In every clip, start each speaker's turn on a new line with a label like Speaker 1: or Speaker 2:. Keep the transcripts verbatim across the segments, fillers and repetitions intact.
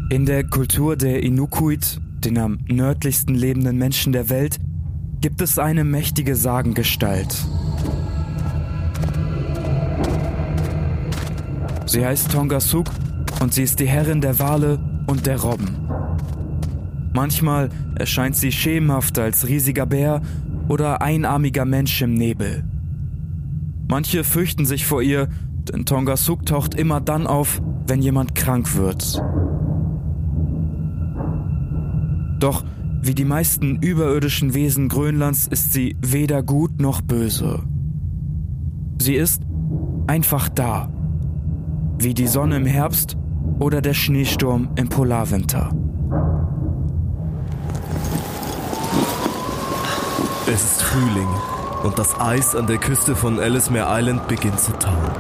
Speaker 1: In der Kultur der Inukuit, den am nördlichsten lebenden Menschen der Welt, gibt es eine mächtige Sagengestalt. Sie heißt Tongassuk und sie ist die Herrin der Wale und der Robben. Manchmal erscheint sie schemenhaft als riesiger Bär oder einarmiger Mensch im Nebel. Manche fürchten sich vor ihr, denn Tongassuk taucht immer dann auf, wenn jemand krank wird. Doch wie die meisten überirdischen Wesen Grönlands ist sie weder gut noch böse. Sie ist einfach da, wie die Sonne im Herbst oder der Schneesturm im Polarwinter.
Speaker 2: Es ist Frühling und das Eis an der Küste von Ellesmere Island beginnt zu tauen.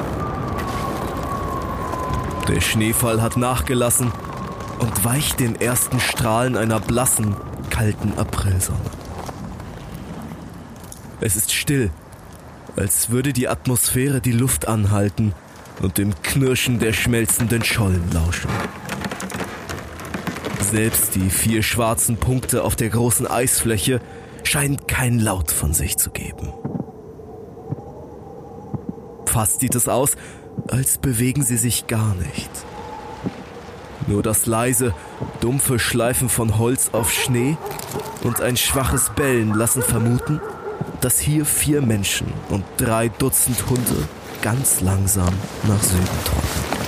Speaker 2: Der Schneefall hat nachgelassen und weicht den ersten Strahlen einer blassen, kalten Aprilsonne. Es ist still, als würde die Atmosphäre die Luft anhalten und dem Knirschen der schmelzenden Schollen lauschen. Selbst die vier schwarzen Punkte auf der großen Eisfläche scheinen kein Laut von sich zu geben. Fast sieht es aus, als bewegen sie sich gar nicht. Nur das leise, dumpfe Schleifen von Holz auf Schnee und ein schwaches Bellen lassen vermuten, dass hier vier Menschen und drei Dutzend Hunde ganz langsam nach Süden trotten.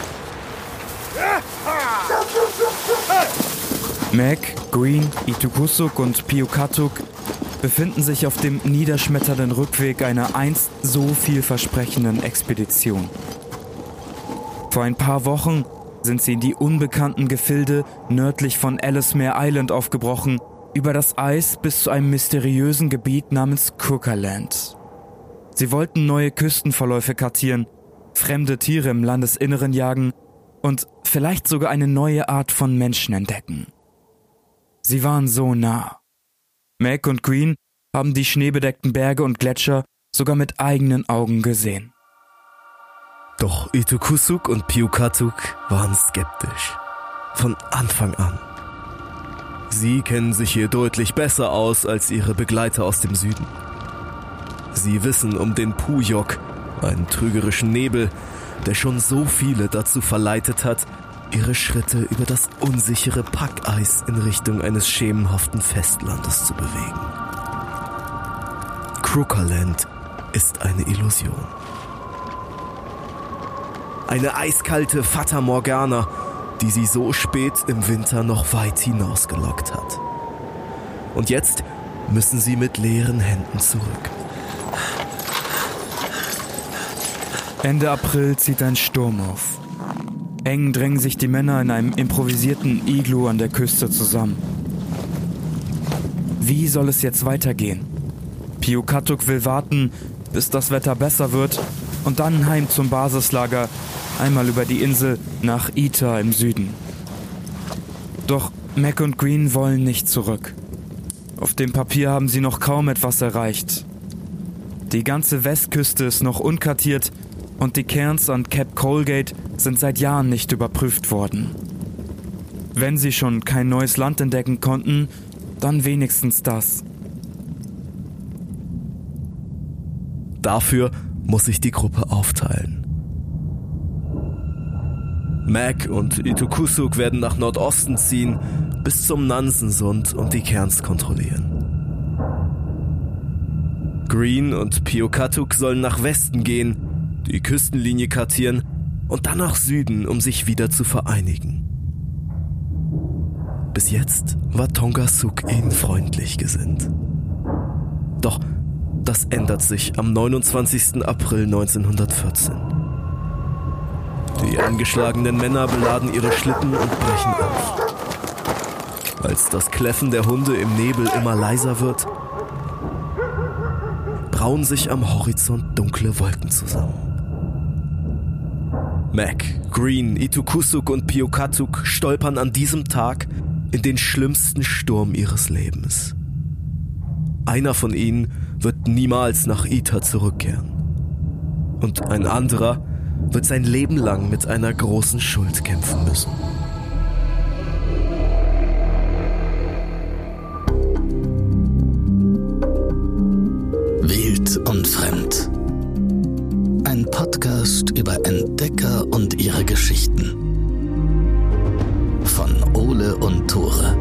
Speaker 1: Mac, Green, Itukussuk und Piukatuk befinden sich auf dem niederschmetternden Rückweg einer einst so vielversprechenden Expedition. Vor ein paar Wochen sind sie in die unbekannten Gefilde nördlich von Ellesmere Island aufgebrochen, über das Eis bis zu einem mysteriösen Gebiet namens Kukaland. Sie wollten neue Küstenverläufe kartieren, fremde Tiere im Landesinneren jagen und vielleicht sogar eine neue Art von Menschen entdecken. Sie waren so nah. Mac und Green haben die schneebedeckten Berge und Gletscher sogar mit eigenen Augen gesehen.
Speaker 2: Doch Itukussuk und Piukatuk waren skeptisch. Von Anfang an. Sie kennen sich hier deutlich besser aus als ihre Begleiter aus dem Süden. Sie wissen um den Puyok, einen trügerischen Nebel, der schon so viele dazu verleitet hat, ihre Schritte über das unsichere Packeis in Richtung eines schemenhaften Festlandes zu bewegen. Krukaland ist eine Illusion. Eine eiskalte Fata Morgana, die sie so spät im Winter noch weit hinausgelockt hat. Und jetzt müssen sie mit leeren Händen zurück.
Speaker 1: Ende April zieht ein Sturm auf. Eng drängen sich die Männer in einem improvisierten Iglu an der Küste zusammen. Wie soll es jetzt weitergehen? Piukatuk will warten, bis das Wetter besser wird und dann heim zum Basislager, einmal über die Insel nach Ita im Süden. Doch Mac und Green wollen nicht zurück. Auf dem Papier haben sie noch kaum etwas erreicht. Die ganze Westküste ist noch unkartiert und die Cairns an Cap Colgate sind seit Jahren nicht überprüft worden. Wenn sie schon kein neues Land entdecken konnten, dann wenigstens das.
Speaker 2: Dafür muss sich die Gruppe aufteilen. Mac und Itukussuk werden nach Nordosten ziehen, bis zum Nansensund und die Cairns kontrollieren. Green und Piukatuk sollen nach Westen gehen, die Küstenlinie kartieren und dann nach Süden, um sich wieder zu vereinigen. Bis jetzt war Tongassuk ihnen freundlich gesinnt. Doch das ändert sich am neunundzwanzigsten April neunzehnhundertvierzehn. Die angeschlagenen Männer beladen ihre Schlitten und brechen auf. Als das Kläffen der Hunde im Nebel immer leiser wird, brauen sich am Horizont dunkle Wolken zusammen. Mac, Green, Itukussuk und Piukatuk stolpern an diesem Tag in den schlimmsten Sturm ihres Lebens. Einer von ihnen wird niemals nach Ita zurückkehren. Und ein anderer wird sein Leben lang mit einer großen Schuld kämpfen müssen.
Speaker 3: Wild und Fremd. Ein Podcast über Entdecker und ihre Geschichten. Von Ole und Tore.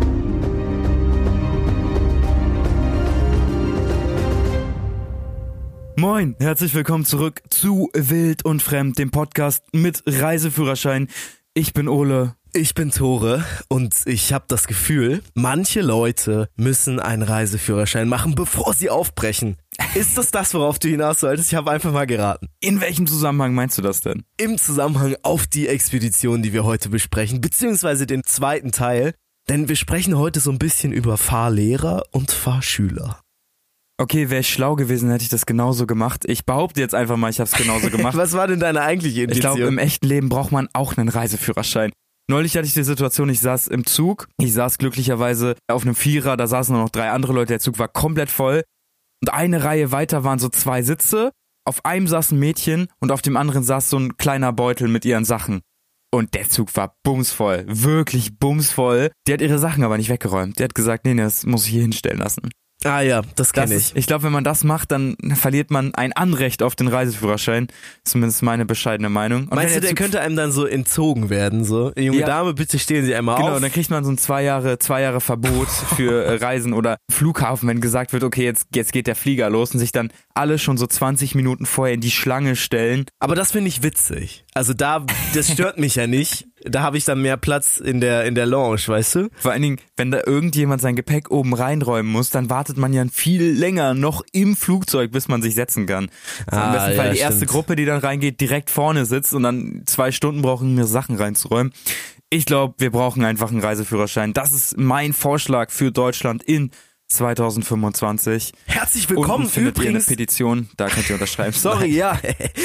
Speaker 1: Moin, herzlich willkommen zurück zu Wild und Fremd, dem Podcast mit Reiseführerschein. Ich bin Ole.
Speaker 2: Ich bin Tore und ich habe das Gefühl, manche Leute müssen einen Reiseführerschein machen, bevor sie aufbrechen. Ist das das, worauf du hinaus solltest? Ich habe einfach mal geraten.
Speaker 1: In welchem Zusammenhang meinst du das denn?
Speaker 2: Im Zusammenhang auf die Expedition, die wir heute besprechen, beziehungsweise den zweiten Teil. Denn wir sprechen heute so ein bisschen über Fahrlehrer und Fahrschüler.
Speaker 1: Okay, wäre ich schlau gewesen, hätte ich das genauso gemacht. Ich behaupte jetzt einfach mal, ich habe es genauso gemacht.
Speaker 2: Was war denn deine eigentliche Intention?
Speaker 1: Ich glaube, im echten Leben braucht man auch einen Reiseführerschein. Neulich hatte ich die Situation, ich saß im Zug, ich saß glücklicherweise auf einem Vierer, da saßen nur noch drei andere Leute, der Zug war komplett voll und eine Reihe weiter waren so zwei Sitze, auf einem saß ein Mädchen und auf dem anderen saß so ein kleiner Beutel mit ihren Sachen. Und der Zug war bumsvoll, wirklich bumsvoll. Die hat ihre Sachen aber nicht weggeräumt, die hat gesagt, nee, nee, das muss ich hier hinstellen lassen.
Speaker 2: Ah ja, das kenne ich.
Speaker 1: Ist, ich glaube, wenn man das macht, dann verliert man ein Anrecht auf den Reiseführerschein. Zumindest meine bescheidene Meinung. Und
Speaker 2: meinst du, der
Speaker 1: Zug
Speaker 2: könnte einem dann so entzogen werden? So, junge
Speaker 1: ja.
Speaker 2: Dame, bitte stehen Sie einmal
Speaker 1: genau,
Speaker 2: auf.
Speaker 1: Genau, dann kriegt man so ein zwei Jahre, zwei Jahre Verbot für Reisen oder Flughafen, wenn gesagt wird, okay, jetzt, jetzt geht der Flieger los und sich dann alle schon so zwanzig Minuten vorher in die Schlange stellen.
Speaker 2: Aber das finde ich witzig. Also da, das stört mich ja nicht. Da habe ich dann mehr Platz in der in der Lounge, weißt du?
Speaker 1: Vor allen Dingen, wenn da irgendjemand sein Gepäck oben reinräumen muss, dann wartet man ja viel länger noch im Flugzeug, bis man sich setzen kann. Also ah, am besten Fall ja, die erste stimmt. Gruppe, die dann reingeht, direkt vorne sitzt und dann zwei Stunden brauchen, mir Sachen reinzuräumen. Ich glaube, wir brauchen einfach einen Reiseführerschein. Das ist mein Vorschlag für Deutschland in zwanzig fünfundzwanzig.
Speaker 2: Herzlich willkommen.
Speaker 1: Unten findet
Speaker 2: übrigens
Speaker 1: ihr eine Petition, da könnt ihr unterschreiben.
Speaker 2: Sorry, ja.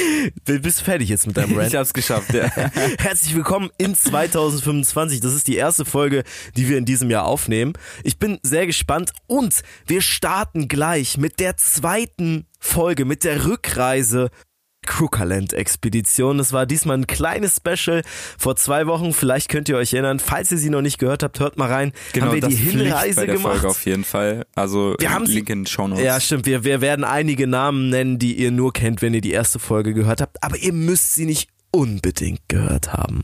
Speaker 2: Bist du fertig jetzt mit deinem Rant?
Speaker 1: Ich hab's geschafft, ja.
Speaker 2: Herzlich willkommen in zwanzig fünfundzwanzig. Das ist die erste Folge, die wir in diesem Jahr aufnehmen. Ich bin sehr gespannt und wir starten gleich mit der zweiten Folge, mit der Rückreise Krugerland-Expedition. Das war diesmal ein kleines Special vor zwei Wochen. Vielleicht könnt ihr euch erinnern. Falls ihr sie noch nicht gehört habt, hört mal rein.
Speaker 1: Genau,
Speaker 2: haben wir
Speaker 1: das
Speaker 2: die Hinreise
Speaker 1: bei der
Speaker 2: gemacht.
Speaker 1: Folge auf jeden Fall. Also
Speaker 2: wir haben
Speaker 1: Link in den Shownotes.
Speaker 2: Ja, stimmt. Wir, wir werden einige Namen nennen, die ihr nur kennt, wenn ihr die erste Folge gehört habt. Aber ihr müsst sie nicht unbedingt gehört haben.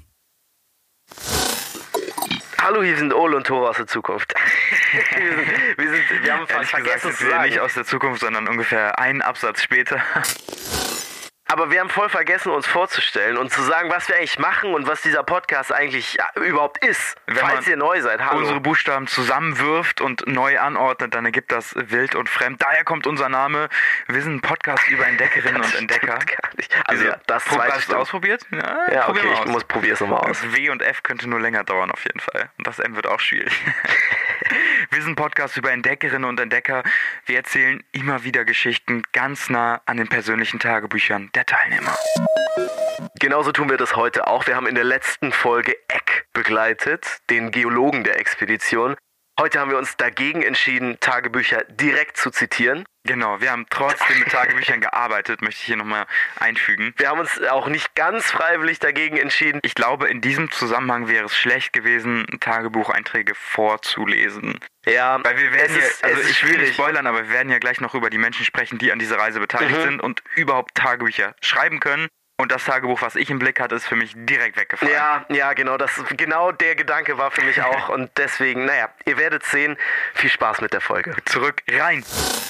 Speaker 4: Hallo, hier sind Ole und Tore aus der Zukunft. wir, sind, wir, sind, wir haben fast vergessen zu sagen.
Speaker 1: Nicht aus der Zukunft, sondern ungefähr einen Absatz später.
Speaker 4: Aber wir haben voll vergessen, uns vorzustellen und zu sagen, was wir eigentlich machen und was dieser Podcast eigentlich ja, überhaupt ist.
Speaker 1: Wenn
Speaker 4: falls ihr neu seid, hallo.
Speaker 1: Unsere Buchstaben zusammenwirft und neu anordnet, dann ergibt das Wild und Fremd. Daher kommt unser Name. Wir sind ein Podcast über Entdeckerinnen und Entdecker.
Speaker 4: Gar nicht. Also ja, das
Speaker 1: Pro- Hast du ausprobiert? Ja,
Speaker 4: ja okay, ich aus. muss probier's nochmal aus.
Speaker 1: W und F könnte nur länger dauern auf jeden Fall. Und das M wird auch schwierig. Wir sind ein Podcast über Entdeckerinnen und Entdecker. Wir erzählen immer wieder Geschichten ganz nah an den persönlichen Tagebüchern der Teilnehmer.
Speaker 4: Genauso tun wir das heute auch. Wir haben in der letzten Folge Eck begleitet, den Geologen der Expedition. Heute haben wir uns dagegen entschieden, Tagebücher direkt zu zitieren.
Speaker 1: Genau, wir haben trotzdem mit Tagebüchern gearbeitet, möchte ich hier nochmal einfügen.
Speaker 4: Wir haben uns auch nicht ganz freiwillig dagegen entschieden.
Speaker 1: Ich glaube, in diesem Zusammenhang wäre es schlecht gewesen, Tagebucheinträge vorzulesen.
Speaker 4: Ja,
Speaker 1: weil wir werden
Speaker 4: es ist,
Speaker 1: ja, also
Speaker 4: es
Speaker 1: ich will nicht spoilern, aber wir werden ja gleich noch über die Menschen sprechen, die an dieser Reise beteiligt mhm. sind und überhaupt Tagebücher schreiben können. Und das Tagebuch, was ich im Blick hatte, ist für mich direkt weggefallen.
Speaker 4: Ja, ja, genau, das, genau der Gedanke war für mich auch. Und deswegen, naja, ihr werdet sehen. Viel Spaß mit der Folge.
Speaker 1: Zurück rein.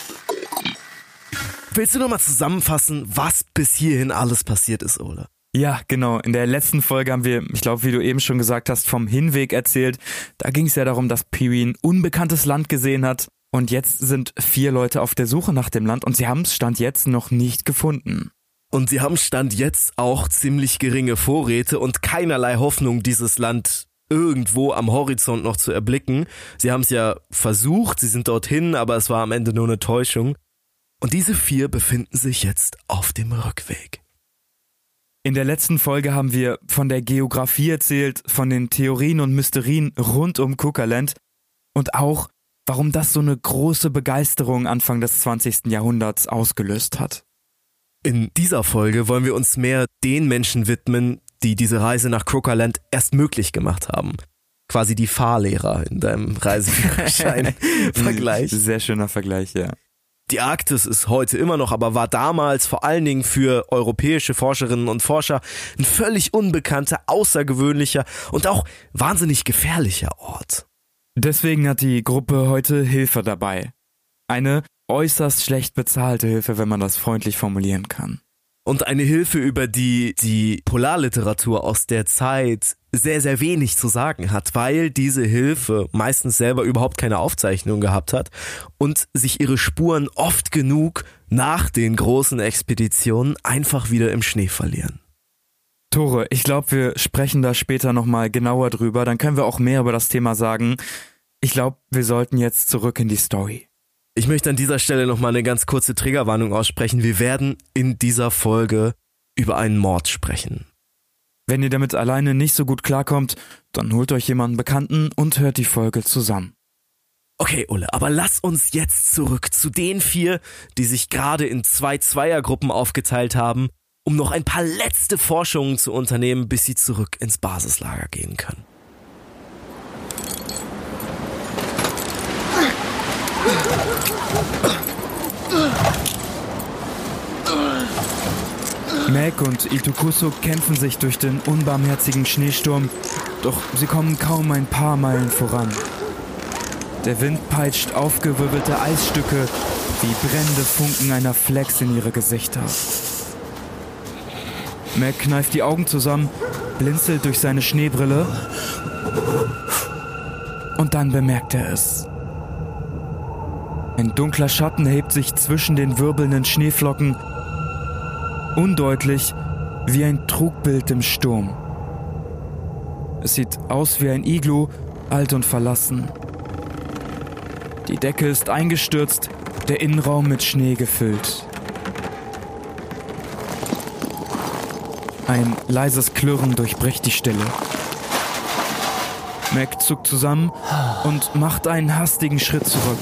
Speaker 2: Willst du nochmal zusammenfassen, was bis hierhin alles passiert ist, Ole?
Speaker 1: Ja, genau. In der letzten Folge haben wir, ich glaube, wie du eben schon gesagt hast, vom Hinweg erzählt. Da ging es ja darum, dass Pee-wee ein unbekanntes Land gesehen hat. Und jetzt sind vier Leute auf der Suche nach dem Land und sie haben es Stand jetzt noch nicht gefunden.
Speaker 2: Und sie haben Stand jetzt auch ziemlich geringe Vorräte und keinerlei Hoffnung, dieses Land irgendwo am Horizont noch zu erblicken. Sie haben es ja versucht, sie sind dorthin, aber es war am Ende nur eine Täuschung. Und diese vier befinden sich jetzt auf dem Rückweg.
Speaker 1: In der letzten Folge haben wir von der Geografie erzählt, von den Theorien und Mysterien rund um Krugerland und auch, warum das so eine große Begeisterung Anfang des zwanzigsten Jahrhunderts ausgelöst hat.
Speaker 2: In dieser Folge wollen wir uns mehr den Menschen widmen, die diese Reise nach Krugerland erst möglich gemacht haben. Quasi die Fahrlehrer in deinem Reiseführerschein-Vergleich.
Speaker 1: Sehr schöner Vergleich, ja.
Speaker 2: Die Arktis ist heute immer noch, aber war damals vor allen Dingen für europäische Forscherinnen und Forscher ein völlig unbekannter, außergewöhnlicher und auch wahnsinnig gefährlicher Ort.
Speaker 1: Deswegen hat die Gruppe heute Hilfe dabei. Eine äußerst schlecht bezahlte Hilfe, wenn man das freundlich formulieren kann.
Speaker 2: Und eine Hilfe, über die die Polarliteratur aus der Zeit sehr, sehr wenig zu sagen hat, weil diese Hilfe meistens selber überhaupt keine Aufzeichnung gehabt hat und sich ihre Spuren oft genug nach den großen Expeditionen einfach wieder im Schnee verlieren.
Speaker 1: Tore, ich glaube, wir sprechen da später nochmal genauer drüber, dann können wir auch mehr über das Thema sagen. Ich glaube, wir sollten jetzt zurück in die Story.
Speaker 2: Ich möchte an dieser Stelle nochmal eine ganz kurze Triggerwarnung aussprechen. Wir werden in dieser Folge über einen Mord sprechen.
Speaker 1: Wenn ihr damit alleine nicht so gut klarkommt, dann holt euch jemanden Bekannten und hört die Folge zusammen.
Speaker 2: Okay, Ulle, aber lass uns jetzt zurück zu den vier, die sich gerade in zwei Zweiergruppen aufgeteilt haben, um noch ein paar letzte Forschungen zu unternehmen, bis sie zurück ins Basislager gehen können.
Speaker 1: Meg und Itukusuk kämpfen sich durch den unbarmherzigen Schneesturm, doch sie kommen kaum ein paar Meilen voran. Der Wind peitscht aufgewirbelte Eisstücke wie brennende Funken einer Flex in ihre Gesichter. Meg kneift die Augen zusammen, blinzelt durch seine Schneebrille und dann bemerkt er es. Ein dunkler Schatten hebt sich zwischen den wirbelnden Schneeflocken, undeutlich wie ein Trugbild im Sturm. Es sieht aus wie ein Iglu, alt und verlassen. Die Decke ist eingestürzt, der Innenraum mit Schnee gefüllt. Ein leises Klirren durchbricht die Stille. Meg zuckt zusammen und macht einen hastigen Schritt zurück.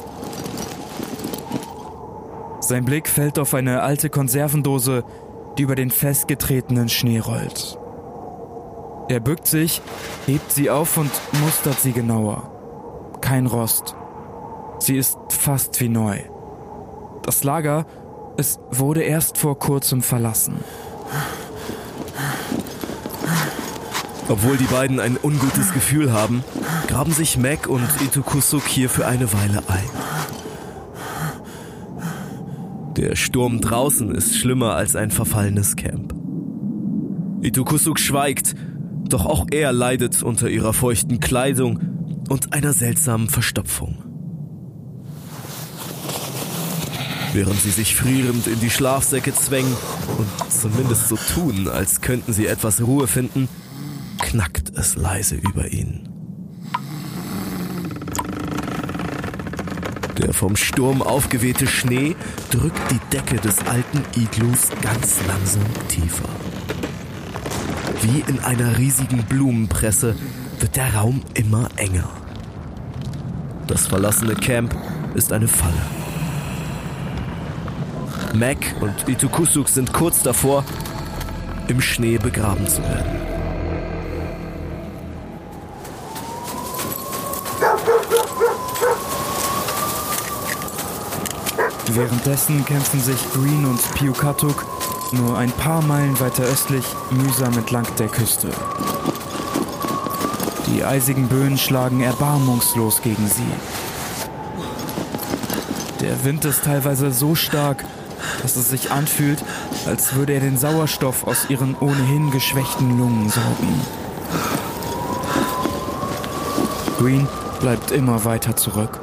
Speaker 1: Sein Blick fällt auf eine alte Konservendose, die über den festgetretenen Schnee rollt. Er bückt sich, hebt sie auf und mustert sie genauer. Kein Rost. Sie ist fast wie neu. Das Lager, es wurde erst vor kurzem verlassen.
Speaker 2: Obwohl die beiden ein ungutes Gefühl haben, graben sich Meg und Itukusuk hier für eine Weile ein. Der Sturm draußen ist schlimmer als ein verfallenes Camp. Itukusuk schweigt, doch auch er leidet unter ihrer feuchten Kleidung und einer seltsamen Verstopfung. Während sie sich frierend in die Schlafsäcke zwängen und zumindest so tun, als könnten sie etwas Ruhe finden, knackt es leise über ihnen. Der vom Sturm aufgewehte Schnee drückt die Decke des alten Iglus ganz langsam tiefer. Wie in einer riesigen Blumenpresse wird der Raum immer enger. Das verlassene Camp ist eine Falle. Meg und Itukusuk sind kurz davor, im Schnee begraben zu werden.
Speaker 1: Währenddessen kämpfen sich Green und Piukatuk nur ein paar Meilen weiter östlich mühsam entlang der Küste. Die eisigen Böen schlagen erbarmungslos gegen sie. Der Wind ist teilweise so stark, dass es sich anfühlt, als würde er den Sauerstoff aus ihren ohnehin geschwächten Lungen saugen. Green bleibt immer weiter zurück.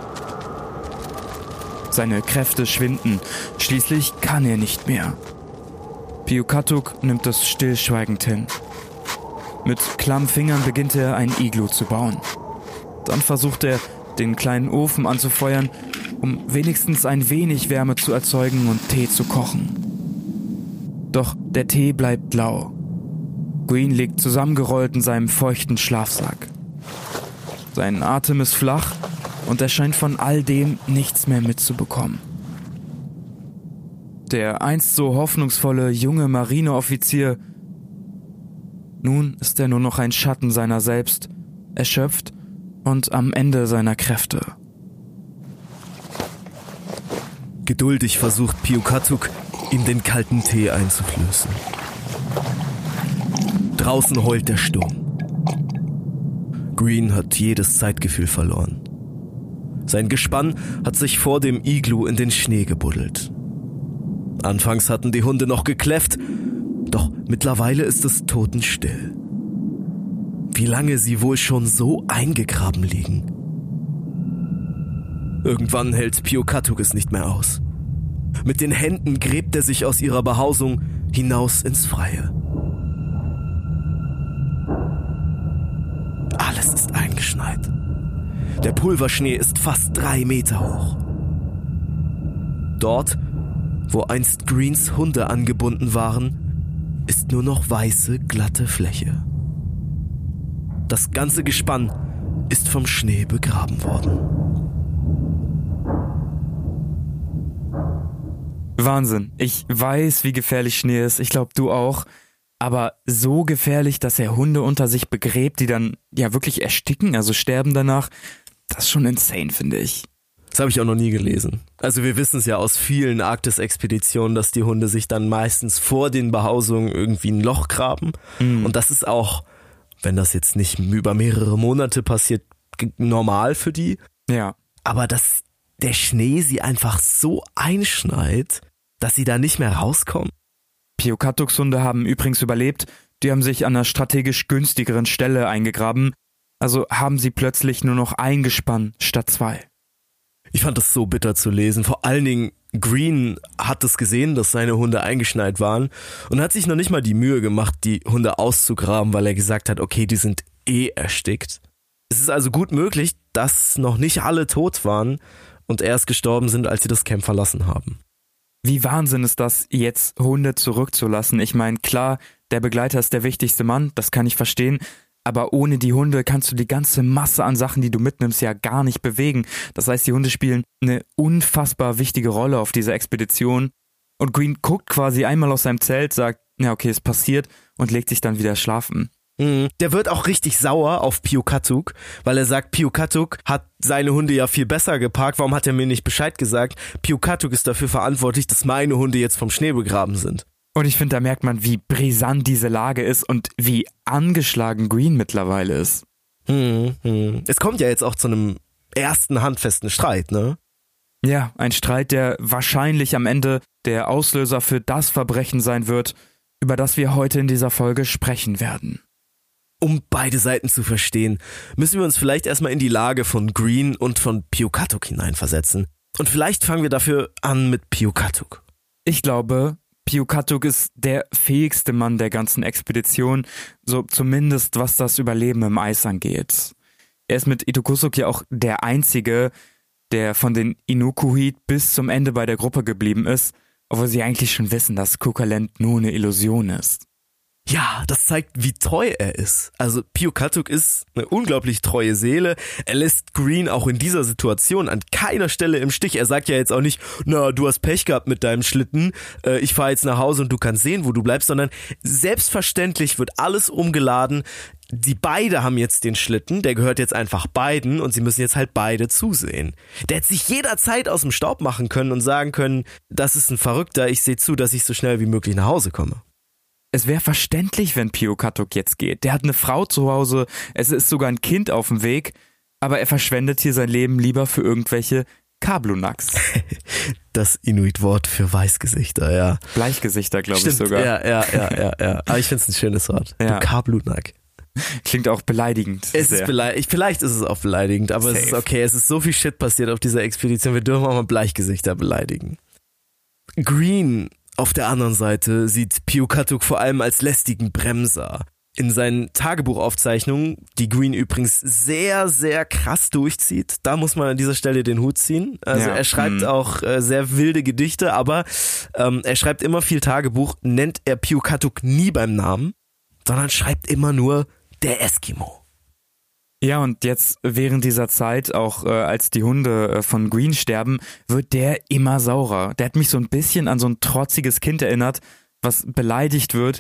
Speaker 1: Seine Kräfte schwinden, schließlich kann er nicht mehr. Piukatuk nimmt es stillschweigend hin. Mit klammen Fingern beginnt er ein Iglu zu bauen. Dann versucht er, den kleinen Ofen anzufeuern, um wenigstens ein wenig Wärme zu erzeugen und Tee zu kochen. Doch der Tee bleibt lau. Green liegt zusammengerollt in seinem feuchten Schlafsack. Sein Atem ist flach und er scheint von all dem nichts mehr mitzubekommen. Der einst so hoffnungsvolle junge Marineoffizier, nun ist er nur noch ein Schatten seiner selbst, erschöpft und am Ende seiner Kräfte.
Speaker 2: Geduldig versucht Piukatuk, ihm den kalten Tee einzuflößen. Draußen heult der Sturm. Green hat jedes Zeitgefühl verloren. Sein Gespann hat sich vor dem Iglu in den Schnee gebuddelt. Anfangs hatten die Hunde noch gekläfft, doch mittlerweile ist es totenstill. Wie lange sie wohl schon so eingegraben liegen. Irgendwann hält Piukatuk es nicht mehr aus. Mit den Händen gräbt er sich aus ihrer Behausung hinaus ins Freie. Alles ist eingeschneit. Der Pulverschnee ist fast drei Meter hoch. Dort, wo einst Greens Hunde angebunden waren, ist nur noch weiße, glatte Fläche. Das ganze Gespann ist vom Schnee begraben worden.
Speaker 1: Wahnsinn. Ich weiß, wie gefährlich Schnee ist. Ich glaube, du auch. Aber so gefährlich, dass er Hunde unter sich begräbt, die dann ja wirklich ersticken, also sterben danach, das ist schon insane, finde ich.
Speaker 2: Das habe ich auch noch nie gelesen. Also wir wissen es ja aus vielen Arktis-Expeditionen, dass die Hunde sich dann meistens vor den Behausungen irgendwie ein Loch graben. Mhm. Und das ist auch, wenn das jetzt nicht über mehrere Monate passiert, normal für die.
Speaker 1: Ja.
Speaker 2: Aber dass der Schnee sie einfach so einschneit, dass sie da nicht mehr rauskommen.
Speaker 1: Piukatuks Hunde haben übrigens überlebt. Die haben sich an einer strategisch günstigeren Stelle eingegraben. Also haben sie plötzlich nur noch ein Gespann statt zwei.
Speaker 2: Ich fand das so bitter zu lesen. Vor allen Dingen Green hat es gesehen, dass seine Hunde eingeschneit waren und hat sich noch nicht mal die Mühe gemacht, die Hunde auszugraben, weil er gesagt hat, okay, die sind eh erstickt. Es ist also gut möglich, dass noch nicht alle tot waren und erst gestorben sind, als sie das Camp verlassen haben.
Speaker 1: Wie Wahnsinn ist das, jetzt Hunde zurückzulassen. Ich meine, klar, der Begleiter ist der wichtigste Mann, das kann ich verstehen. Aber ohne die Hunde kannst du die ganze Masse an Sachen, die du mitnimmst, ja gar nicht bewegen. Das heißt, die Hunde spielen eine unfassbar wichtige Rolle auf dieser Expedition. Und Green guckt quasi einmal aus seinem Zelt, sagt, ja okay, es passiert und legt sich dann wieder schlafen.
Speaker 2: Der wird auch richtig sauer auf Piukatuk, weil er sagt, Piukatuk hat seine Hunde ja viel besser geparkt, warum hat er mir nicht Bescheid gesagt? Piukatuk ist dafür verantwortlich, dass meine Hunde jetzt vom Schnee begraben sind.
Speaker 1: Und ich finde, da merkt man, wie brisant diese Lage ist und wie angeschlagen Green mittlerweile ist.
Speaker 2: Hm, hm. Es kommt ja jetzt auch zu einem ersten handfesten Streit, ne?
Speaker 1: Ja, ein Streit, der wahrscheinlich am Ende der Auslöser für das Verbrechen sein wird, über das wir heute in dieser Folge sprechen werden.
Speaker 2: Um beide Seiten zu verstehen, müssen wir uns vielleicht erstmal in die Lage von Green und von Piukatuk hineinversetzen. Und vielleicht fangen wir dafür an mit Piukatuk.
Speaker 1: Ich glaube, Piukatuk ist der fähigste Mann der ganzen Expedition, so zumindest was das Überleben im Eis angeht. Er ist mit Itukusuk ja auch der Einzige, der von den Inukuit bis zum Ende bei der Gruppe geblieben ist, obwohl sie eigentlich schon wissen, dass Kukaland nur eine Illusion ist.
Speaker 2: Ja, das zeigt, wie treu er ist. Also Piukatuk ist eine unglaublich treue Seele. Er lässt Green auch in dieser Situation an keiner Stelle im Stich. Er sagt ja jetzt auch nicht, na, du hast Pech gehabt mit deinem Schlitten, äh, ich fahre jetzt nach Hause und du kannst sehen, wo du bleibst, sondern selbstverständlich wird alles umgeladen. Die beide haben jetzt den Schlitten, der gehört jetzt einfach beiden und sie müssen jetzt halt beide zusehen. Der hätte sich jederzeit aus dem Staub machen können und sagen können, das ist ein Verrückter, ich sehe zu, dass ich so schnell wie möglich nach Hause komme.
Speaker 1: Es wäre verständlich, wenn Piukatuk jetzt geht. Der hat eine Frau zu Hause, es ist sogar ein Kind auf dem Weg, aber er verschwendet hier sein Leben lieber für irgendwelche Kablunaks.
Speaker 2: Das Inuit-Wort für Weißgesichter, ja.
Speaker 1: Bleichgesichter, glaube ich sogar.
Speaker 2: Ja, ja, ja, ja, ja. Aber ich finde es ein schönes Wort.
Speaker 1: Ja.
Speaker 2: Du Kablunak.
Speaker 1: Klingt auch beleidigend.
Speaker 2: Es ist beleidigend. Vielleicht ist es auch beleidigend, aber Safe. Es ist okay. Es ist so viel Shit passiert auf dieser Expedition. Wir dürfen auch mal Bleichgesichter beleidigen. Green auf der anderen Seite sieht Piukatuk vor allem als lästigen Bremser. In seinen Tagebuchaufzeichnungen, die Green übrigens sehr, sehr krass durchzieht, da muss man an dieser Stelle den Hut ziehen. Also ja, er schreibt mh. auch äh, sehr wilde Gedichte, aber ähm, er schreibt immer viel Tagebuch, nennt er Piukatuk nie beim Namen, sondern schreibt immer nur der Eskimo.
Speaker 1: Ja, und jetzt während dieser Zeit, auch äh, als die Hunde äh, von Green sterben, wird der immer saurer. Der hat mich so ein bisschen an so ein trotziges Kind erinnert, was beleidigt wird,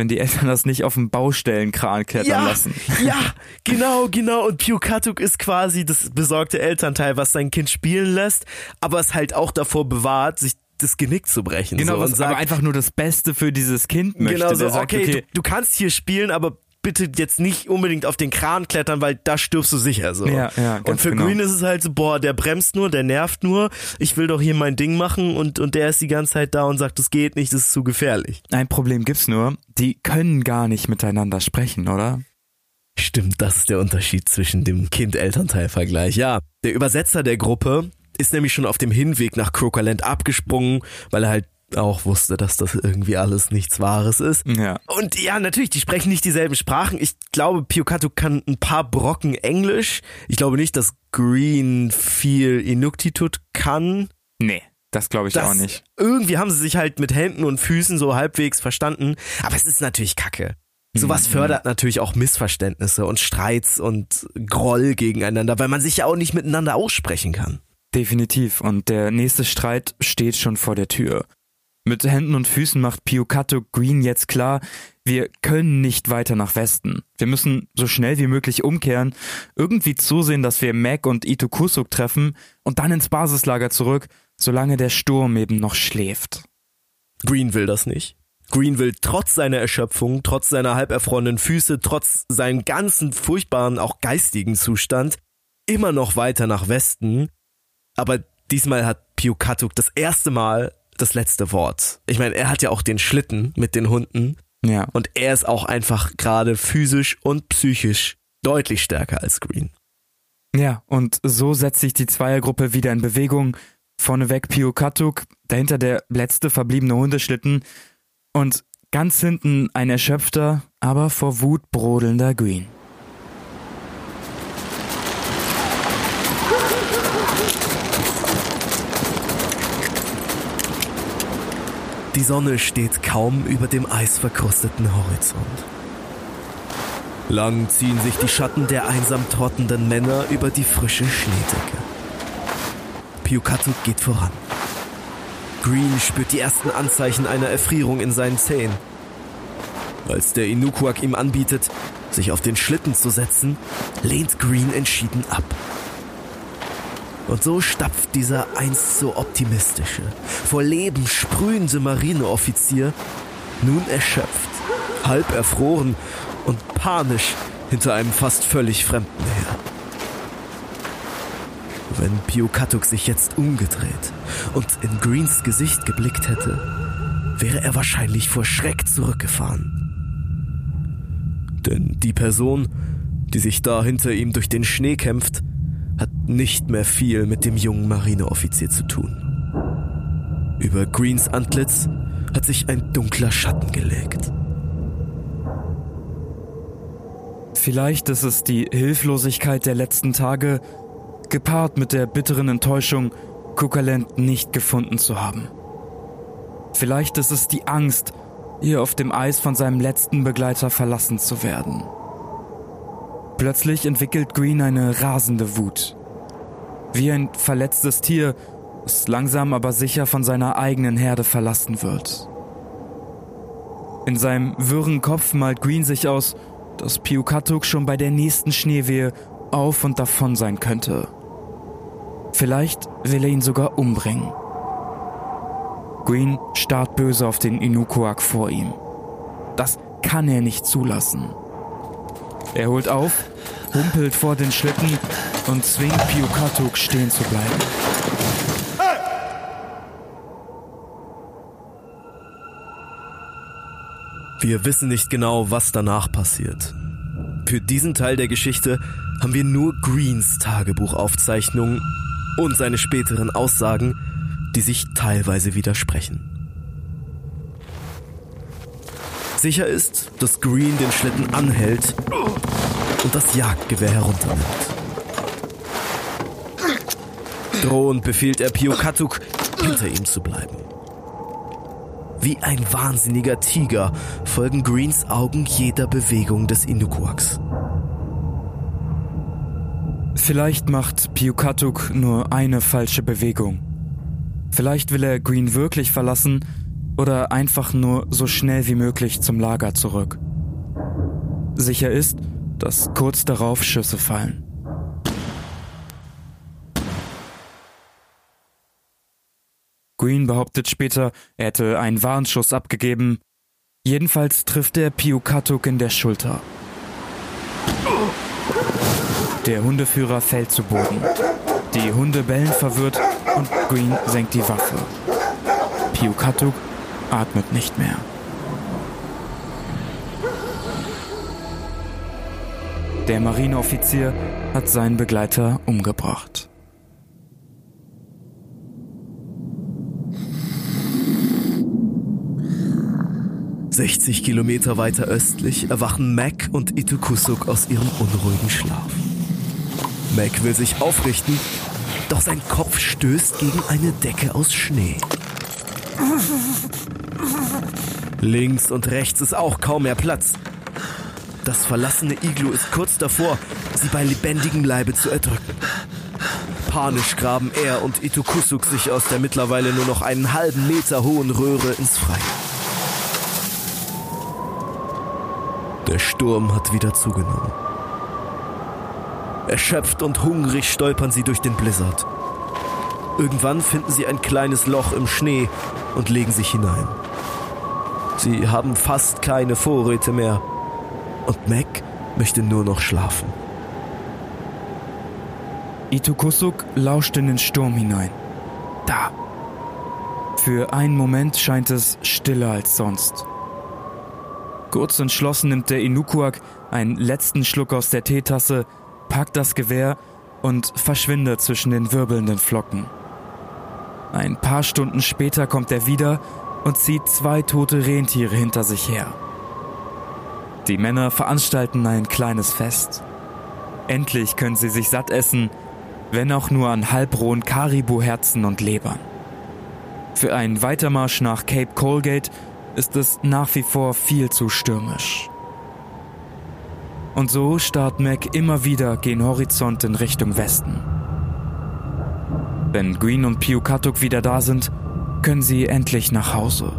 Speaker 1: wenn die Eltern das nicht auf dem Baustellenkran klettern
Speaker 2: ja,
Speaker 1: lassen.
Speaker 2: Ja, genau, genau. Und Piu-Katuk ist quasi das besorgte Elternteil, was sein Kind spielen lässt, aber es halt auch davor bewahrt, sich das Genick zu brechen.
Speaker 1: Genau,
Speaker 2: so,
Speaker 1: was
Speaker 2: und sagt,
Speaker 1: aber einfach nur das Beste für dieses Kind möchte.
Speaker 2: Genau, so,
Speaker 1: der sagt,
Speaker 2: okay,
Speaker 1: okay
Speaker 2: du, du kannst hier spielen, aber bitte jetzt nicht unbedingt auf den Kran klettern, weil da stirbst du sicher so.
Speaker 1: Ja, ja, ganz
Speaker 2: und für
Speaker 1: genau.
Speaker 2: Green ist es halt so, boah, der bremst nur, der nervt nur, ich will doch hier mein Ding machen und, und der ist die ganze Zeit da und sagt, das geht nicht, das ist zu gefährlich.
Speaker 1: Ein Problem gibt's nur, die können gar nicht miteinander sprechen, oder?
Speaker 2: Stimmt, das ist der Unterschied zwischen dem Kind-Elternteil-Vergleich. Ja, der Übersetzer der Gruppe ist nämlich schon auf dem Hinweg nach Crocaland abgesprungen, weil er halt auch wusste, dass das irgendwie alles nichts Wahres ist.
Speaker 1: Ja.
Speaker 2: Und ja, natürlich, die sprechen nicht dieselben Sprachen. Ich glaube, Piu-Katuk kann ein paar Brocken Englisch. Ich glaube nicht, dass Green viel Inuktitut kann.
Speaker 1: Nee, das glaube ich
Speaker 2: Das,
Speaker 1: auch nicht.
Speaker 2: Irgendwie haben sie sich halt mit Händen und Füßen so halbwegs verstanden. Aber es ist natürlich Kacke. Sowas
Speaker 1: Mhm.
Speaker 2: fördert natürlich auch Missverständnisse und Streits und Groll gegeneinander, weil man sich ja auch nicht miteinander aussprechen kann.
Speaker 1: Definitiv. Und der nächste Streit steht schon vor der Tür. Mit Händen und Füßen macht Piu-Katuk Green jetzt klar, wir können nicht weiter nach Westen. Wir müssen so schnell wie möglich umkehren, irgendwie zusehen, dass wir Mac und Itokusuk treffen und dann ins Basislager zurück, solange der Sturm eben noch schläft.
Speaker 2: Green will das nicht. Green will trotz seiner Erschöpfung, trotz seiner halberfrorenen Füße, trotz seinem ganzen furchtbaren, auch geistigen Zustand, immer noch weiter nach Westen. Aber diesmal hat Piu-Katuk das erste Mal das letzte Wort. Ich meine, er hat ja auch den Schlitten mit den Hunden.
Speaker 1: Ja.
Speaker 2: Und er ist auch einfach gerade physisch und psychisch deutlich stärker als Green.
Speaker 1: Ja, und so setzt sich die Zweiergruppe wieder in Bewegung. Vorneweg Piu-Katuk, dahinter der letzte verbliebene Hundeschlitten und ganz hinten ein erschöpfter, aber vor Wut brodelnder Green.
Speaker 2: Die Sonne steht kaum über dem eisverkrusteten Horizont. Lang ziehen sich die Schatten der einsam trottenden Männer über die frische Schneedecke. Piu-Katuk geht voran. Green spürt die ersten Anzeichen einer Erfrierung in seinen Zähnen. Als der Inukuak ihm anbietet, sich auf den Schlitten zu setzen, lehnt Green entschieden ab. Und so stapft dieser einst so optimistische, vor Leben sprühende Marineoffizier nun erschöpft, halb erfroren und panisch hinter einem fast völlig Fremden her. Wenn Piu-Katuk sich jetzt umgedreht und in Greens Gesicht geblickt hätte, wäre er wahrscheinlich vor Schreck zurückgefahren. Denn die Person, die sich da hinter ihm durch den Schnee kämpft, hat nicht mehr viel mit dem jungen Marineoffizier zu tun. Über Greens Antlitz hat sich ein dunkler Schatten gelegt.
Speaker 1: Vielleicht ist es die Hilflosigkeit der letzten Tage, gepaart mit der bitteren Enttäuschung, Crocaland nicht gefunden zu haben. Vielleicht ist es die Angst, hier auf dem Eis von seinem letzten Begleiter verlassen zu werden. Plötzlich entwickelt Green eine rasende Wut. Wie ein verletztes Tier, das langsam aber sicher von seiner eigenen Herde verlassen wird. In seinem wirren Kopf malt Green sich aus, dass Piu-Katuk schon bei der nächsten Schneewehe auf und davon sein könnte. Vielleicht will er ihn sogar umbringen. Green starrt böse auf den Inukuak vor ihm. Das kann er nicht zulassen. Er holt auf, humpelt vor den Schlitten und zwingt Piu-Katuk stehen zu bleiben.
Speaker 2: Wir wissen nicht genau, was danach passiert. Für diesen Teil der Geschichte haben wir nur Greens Tagebuchaufzeichnungen und seine späteren Aussagen, die sich teilweise widersprechen. Sicher ist, dass Green den Schlitten anhält und das Jagdgewehr herunternimmt. Drohend befiehlt er Piu-Katuk, hinter ihm zu bleiben. Wie ein wahnsinniger Tiger folgen Greens Augen jeder Bewegung des Inukuaks.
Speaker 1: Vielleicht macht Piu-Katuk nur eine falsche Bewegung. Vielleicht will er Green wirklich verlassen, oder einfach nur so schnell wie möglich zum Lager zurück. Sicher ist, dass kurz darauf Schüsse fallen. Green behauptet später, er hätte einen Warnschuss abgegeben. Jedenfalls trifft er Piukatuk in der Schulter. Der Hundeführer fällt zu Boden. Die Hunde bellen verwirrt und Green senkt die Waffe. Piukatuk atmet nicht mehr. Der Marineoffizier hat seinen Begleiter umgebracht.
Speaker 2: sechzig Kilometer weiter östlich erwachen Mac und Itukusuk aus ihrem unruhigen Schlaf. Mac will sich aufrichten, doch sein Kopf stößt gegen eine Decke aus Schnee. Links und rechts ist auch kaum mehr Platz. Das verlassene Iglu ist kurz davor, sie bei lebendigem Leibe zu erdrücken. Panisch graben er und Itukusuk sich aus der mittlerweile nur noch einen halben Meter hohen Röhre ins Freie. Der Sturm hat wieder zugenommen. Erschöpft und hungrig stolpern sie durch den Blizzard. Irgendwann finden sie ein kleines Loch im Schnee und legen sich hinein. Sie haben fast keine Vorräte mehr und Mac möchte nur noch schlafen.
Speaker 1: Itukusuk lauscht in den Sturm hinein. Da. Für einen Moment scheint es stiller als sonst. Kurz entschlossen nimmt der Inukuak einen letzten Schluck aus der Teetasse, packt das Gewehr und verschwindet zwischen den wirbelnden Flocken. Ein paar Stunden später kommt er wieder und zieht zwei tote Rentiere hinter sich her. Die Männer veranstalten ein kleines Fest. Endlich können sie sich satt essen, wenn auch nur an halbrohen Karibu-Herzen und Lebern. Für einen Weitermarsch nach Cape Colgate ist es nach wie vor viel zu stürmisch. Und so starrt Mac immer wieder gen Horizont in Richtung Westen. Wenn Green und Piukatuk wieder da sind, können sie endlich nach Hause.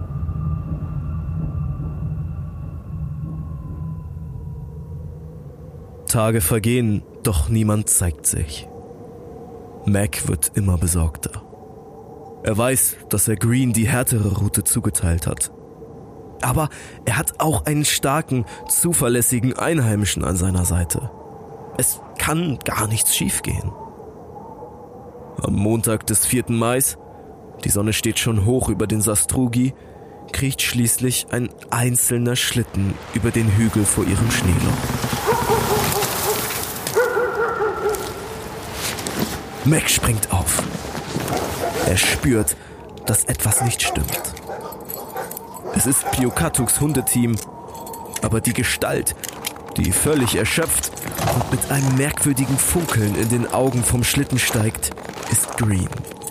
Speaker 2: Tage vergehen, doch niemand zeigt sich. Mac wird immer besorgter. Er weiß, dass er Green die härtere Route zugeteilt hat. Aber er hat auch einen starken, zuverlässigen Einheimischen an seiner Seite. Es kann gar nichts schiefgehen. Am Montag des vierten Mai, die Sonne steht schon hoch über den Sastrugi, kriecht schließlich ein einzelner Schlitten über den Hügel vor ihrem Schneeloch. Mac springt auf. Er spürt, dass etwas nicht stimmt. Es ist Piukatuks Hundeteam, aber die Gestalt, die völlig erschöpft und mit einem merkwürdigen Funkeln in den Augen vom Schlitten steigt, ist Green.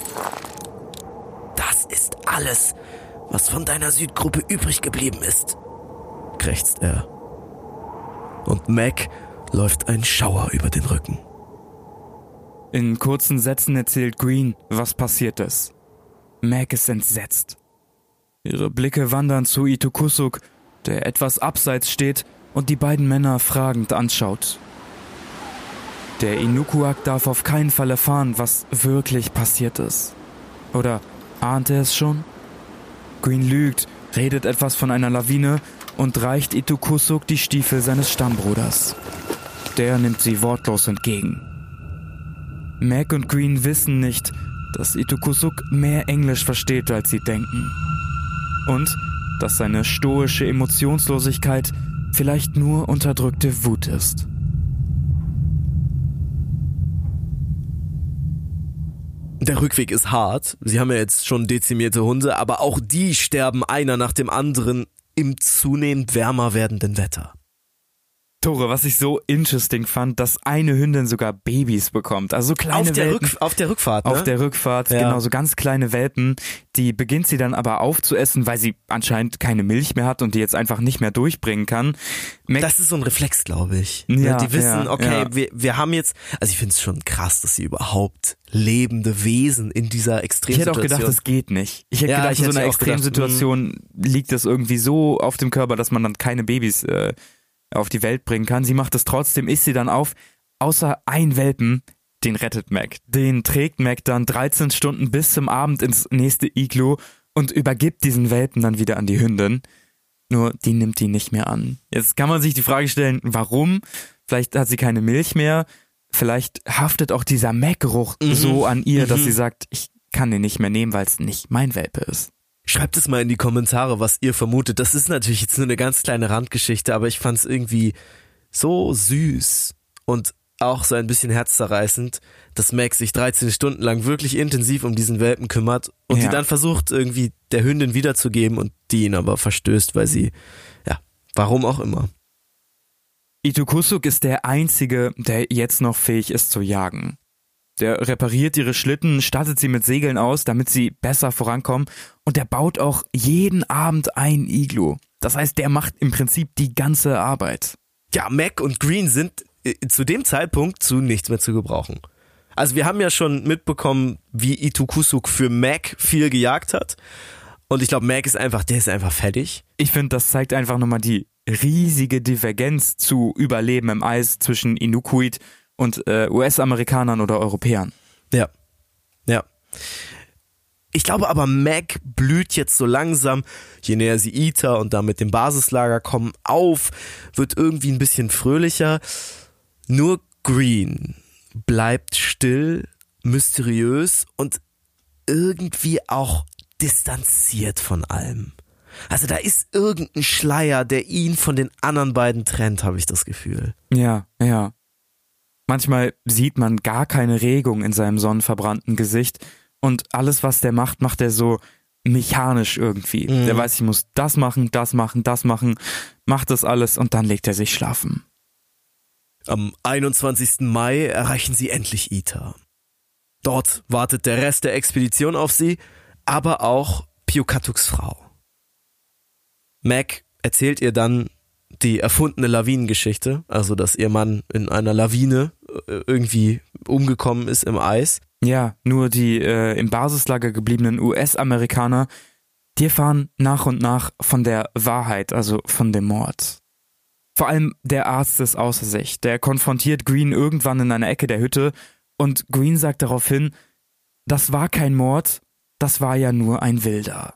Speaker 2: Das ist alles, was von deiner Südgruppe übrig geblieben ist, krächzt er. Und Mac läuft ein Schauer über den Rücken.
Speaker 1: In kurzen Sätzen erzählt Green, was passiert ist. Mac ist entsetzt. Ihre Blicke wandern zu Itukusuk, der etwas abseits steht und die beiden Männer fragend anschaut. Der Inukuak darf auf keinen Fall erfahren, was wirklich passiert ist. Oder ahnt er es schon? Green lügt, redet etwas von einer Lawine und reicht Itukusuk die Stiefel seines Stammbruders. Der nimmt sie wortlos entgegen. Mac und Green wissen nicht, dass Itukusuk mehr Englisch versteht, als sie denken. Und dass seine stoische Emotionslosigkeit vielleicht nur unterdrückte Wut ist.
Speaker 2: Der Rückweg ist hart. Sie haben ja jetzt schon dezimierte Hunde, aber auch die sterben einer nach dem anderen im zunehmend wärmer werdenden Wetter.
Speaker 1: Tore, was ich so interesting fand, dass eine Hündin sogar Babys bekommt. Also so kleine
Speaker 2: auf der
Speaker 1: Welpen.
Speaker 2: Rück, auf der Rückfahrt, ne?
Speaker 1: Auf der Rückfahrt,
Speaker 2: Ja.
Speaker 1: genau, so ganz kleine Welpen. Die beginnt sie dann aber aufzuessen, weil sie anscheinend keine Milch mehr hat und die jetzt einfach nicht mehr durchbringen kann. Mac-
Speaker 2: Das ist so ein Reflex, glaube ich.
Speaker 1: Ja,
Speaker 2: die wissen,
Speaker 1: ja,
Speaker 2: okay,
Speaker 1: ja.
Speaker 2: Wir, wir haben jetzt, also ich finde es schon krass, dass sie überhaupt lebende Wesen in dieser
Speaker 1: Ich
Speaker 2: Extremsituation.
Speaker 1: hätte auch gedacht, das geht nicht. Ich hätte
Speaker 2: Ja,
Speaker 1: gedacht,
Speaker 2: ich
Speaker 1: in so
Speaker 2: hätte
Speaker 1: einer
Speaker 2: auch gedacht,
Speaker 1: Extremsituation liegt das irgendwie so auf dem Körper, dass man dann keine Babys äh, auf die Welt bringen kann. Sie macht es trotzdem, isst sie dann auf. Außer ein Welpen, den rettet Mac. Den trägt Mac dann dreizehn Stunden bis zum Abend ins nächste Iglu und übergibt diesen Welpen dann wieder an die Hündin. Nur die nimmt die nicht mehr an. Jetzt kann man sich die Frage stellen, warum? Vielleicht hat sie keine Milch mehr. Vielleicht haftet auch dieser Mac-Geruch
Speaker 2: Mhm.
Speaker 1: so an ihr, dass
Speaker 2: Mhm.
Speaker 1: sie sagt, ich kann den nicht mehr nehmen, weil es nicht mein Welpe ist.
Speaker 2: Schreibt es mal in die Kommentare, was ihr vermutet. Das ist natürlich jetzt nur eine ganz kleine Randgeschichte, aber ich fand es irgendwie so süß und auch so ein bisschen herzzerreißend, dass Mac sich dreizehn Stunden lang wirklich intensiv um diesen Welpen kümmert und
Speaker 1: Ja.
Speaker 2: die dann versucht irgendwie der Hündin wiederzugeben und die ihn aber verstößt, weil sie, ja, warum auch immer.
Speaker 1: Itukusuk ist der Einzige, der jetzt noch fähig ist zu jagen. Der repariert ihre Schlitten, stattet sie mit Segeln aus, damit sie besser vorankommen, und der baut auch jeden Abend ein Iglu. Das heißt, der macht im Prinzip die ganze Arbeit.
Speaker 2: Ja, Mac und Green sind äh, zu dem Zeitpunkt zu nichts mehr zu gebrauchen. Also wir haben ja schon mitbekommen, wie Itukusuk für Mac viel gejagt hat. Und ich glaube, Mac ist einfach, der ist einfach fertig.
Speaker 1: Ich finde, das zeigt einfach nochmal die riesige Divergenz zu Überleben im Eis zwischen Inukuit und äh, U S-Amerikanern oder Europäern.
Speaker 2: Ja, ja. Ich glaube aber, Mac blüht jetzt so langsam, je näher sie Ita und damit dem Basislager kommen, auf, wird irgendwie ein bisschen fröhlicher. Nur Green bleibt still, mysteriös und irgendwie auch distanziert von allem. Also da ist irgendein Schleier, der ihn von den anderen beiden trennt, habe ich das Gefühl.
Speaker 1: Ja, ja. Manchmal sieht man gar keine Regung in seinem sonnenverbrannten Gesicht und alles, was der macht, macht er so mechanisch irgendwie.
Speaker 2: Mhm.
Speaker 1: Der weiß, ich muss das machen, das machen, das machen, macht das alles und dann legt er sich schlafen.
Speaker 2: Am einundzwanzigsten Mai erreichen sie endlich Ita. Dort wartet der Rest der Expedition auf sie, aber auch Piukatuks Frau. Mac erzählt ihr dann die erfundene Lawinengeschichte, also dass ihr Mann in einer Lawine äh, irgendwie umgekommen ist im Eis.
Speaker 1: Ja, nur die äh, im Basislager gebliebenen U S-Amerikaner, die erfahren nach und nach von der Wahrheit, also von dem Mord. Vor allem der Arzt ist außer sich. Der konfrontiert Green irgendwann in einer Ecke der Hütte und Green sagt daraufhin, das war kein Mord, das war ja nur ein Wilder.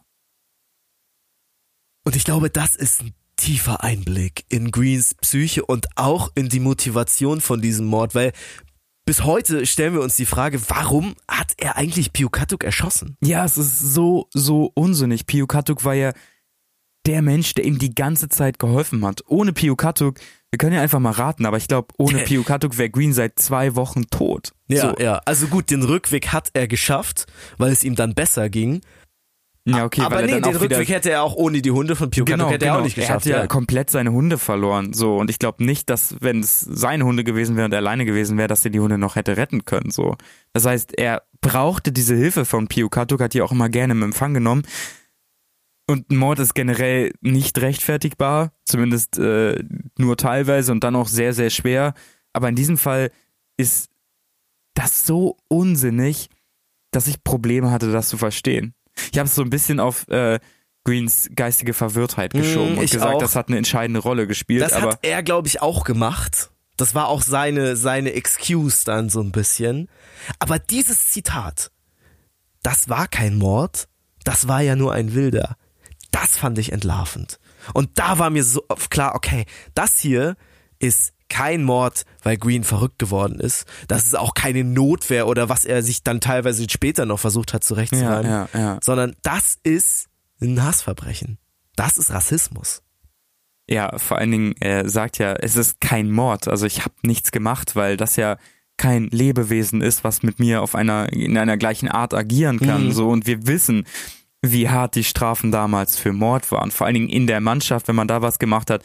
Speaker 2: Und ich glaube, das ist ein tiefer Einblick in Greens Psyche und auch in die Motivation von diesem Mord, weil bis heute stellen wir uns die Frage, warum hat er eigentlich Piukatuk erschossen?
Speaker 1: Ja, es ist so, so unsinnig. Piukatuk war ja der Mensch, der ihm die ganze Zeit geholfen hat. Ohne Piukatuk, wir können ja einfach mal raten, aber ich glaube, ohne Piukatuk wäre Green seit zwei Wochen tot.
Speaker 2: Ja,
Speaker 1: so.
Speaker 2: ja. Also gut, den Rückweg hat er geschafft, weil es ihm dann besser ging.
Speaker 1: Ja, okay,
Speaker 2: aber
Speaker 1: weil
Speaker 2: nee,
Speaker 1: er dann
Speaker 2: den
Speaker 1: auch wieder
Speaker 2: Rückweg hätte er auch ohne die Hunde von Piukatuk
Speaker 1: Genau,
Speaker 2: hätte er
Speaker 1: genau.
Speaker 2: auch nicht geschafft.
Speaker 1: Er hat ja,
Speaker 2: ja.
Speaker 1: komplett seine Hunde verloren. So, und ich glaube nicht, dass, wenn es seine Hunde gewesen wäre und er alleine gewesen wäre, dass er die Hunde noch hätte retten können. So. Das heißt, er brauchte diese Hilfe von Piukatuk, hat die auch immer gerne im Empfang genommen. Und ein Mord ist generell nicht rechtfertigbar, zumindest äh, nur teilweise und dann auch sehr, sehr schwer. Aber in diesem Fall ist das so unsinnig, dass ich Probleme hatte, das zu verstehen. Ich habe es so ein bisschen auf äh, Greens geistige Verwirrtheit geschoben
Speaker 2: Mm,
Speaker 1: und
Speaker 2: ich
Speaker 1: gesagt,
Speaker 2: auch.
Speaker 1: das hat eine entscheidende Rolle gespielt.
Speaker 2: Das
Speaker 1: aber
Speaker 2: hat er, glaube ich, auch gemacht. Das war auch seine, seine Excuse dann so ein bisschen. Aber dieses Zitat, das war kein Mord, das war ja nur ein Wilder. Das fand ich entlarvend. Und da war mir so klar, okay, das hier ist kein Mord, weil Green verrückt geworden ist. Das ist auch keine Notwehr oder was er sich dann teilweise später noch versucht hat zurechtzureimen.
Speaker 1: ja, ja, ja.
Speaker 2: Sondern das ist ein Hassverbrechen. Das ist Rassismus.
Speaker 1: Ja, vor allen Dingen, er sagt ja, es ist kein Mord. Also ich habe nichts gemacht, weil das ja kein Lebewesen ist, was mit mir auf einer in einer gleichen Art agieren kann.
Speaker 2: Mhm.
Speaker 1: So, und wir wissen, wie hart die Strafen damals für Mord waren. Vor allen Dingen in der Mannschaft, wenn man da was gemacht hat,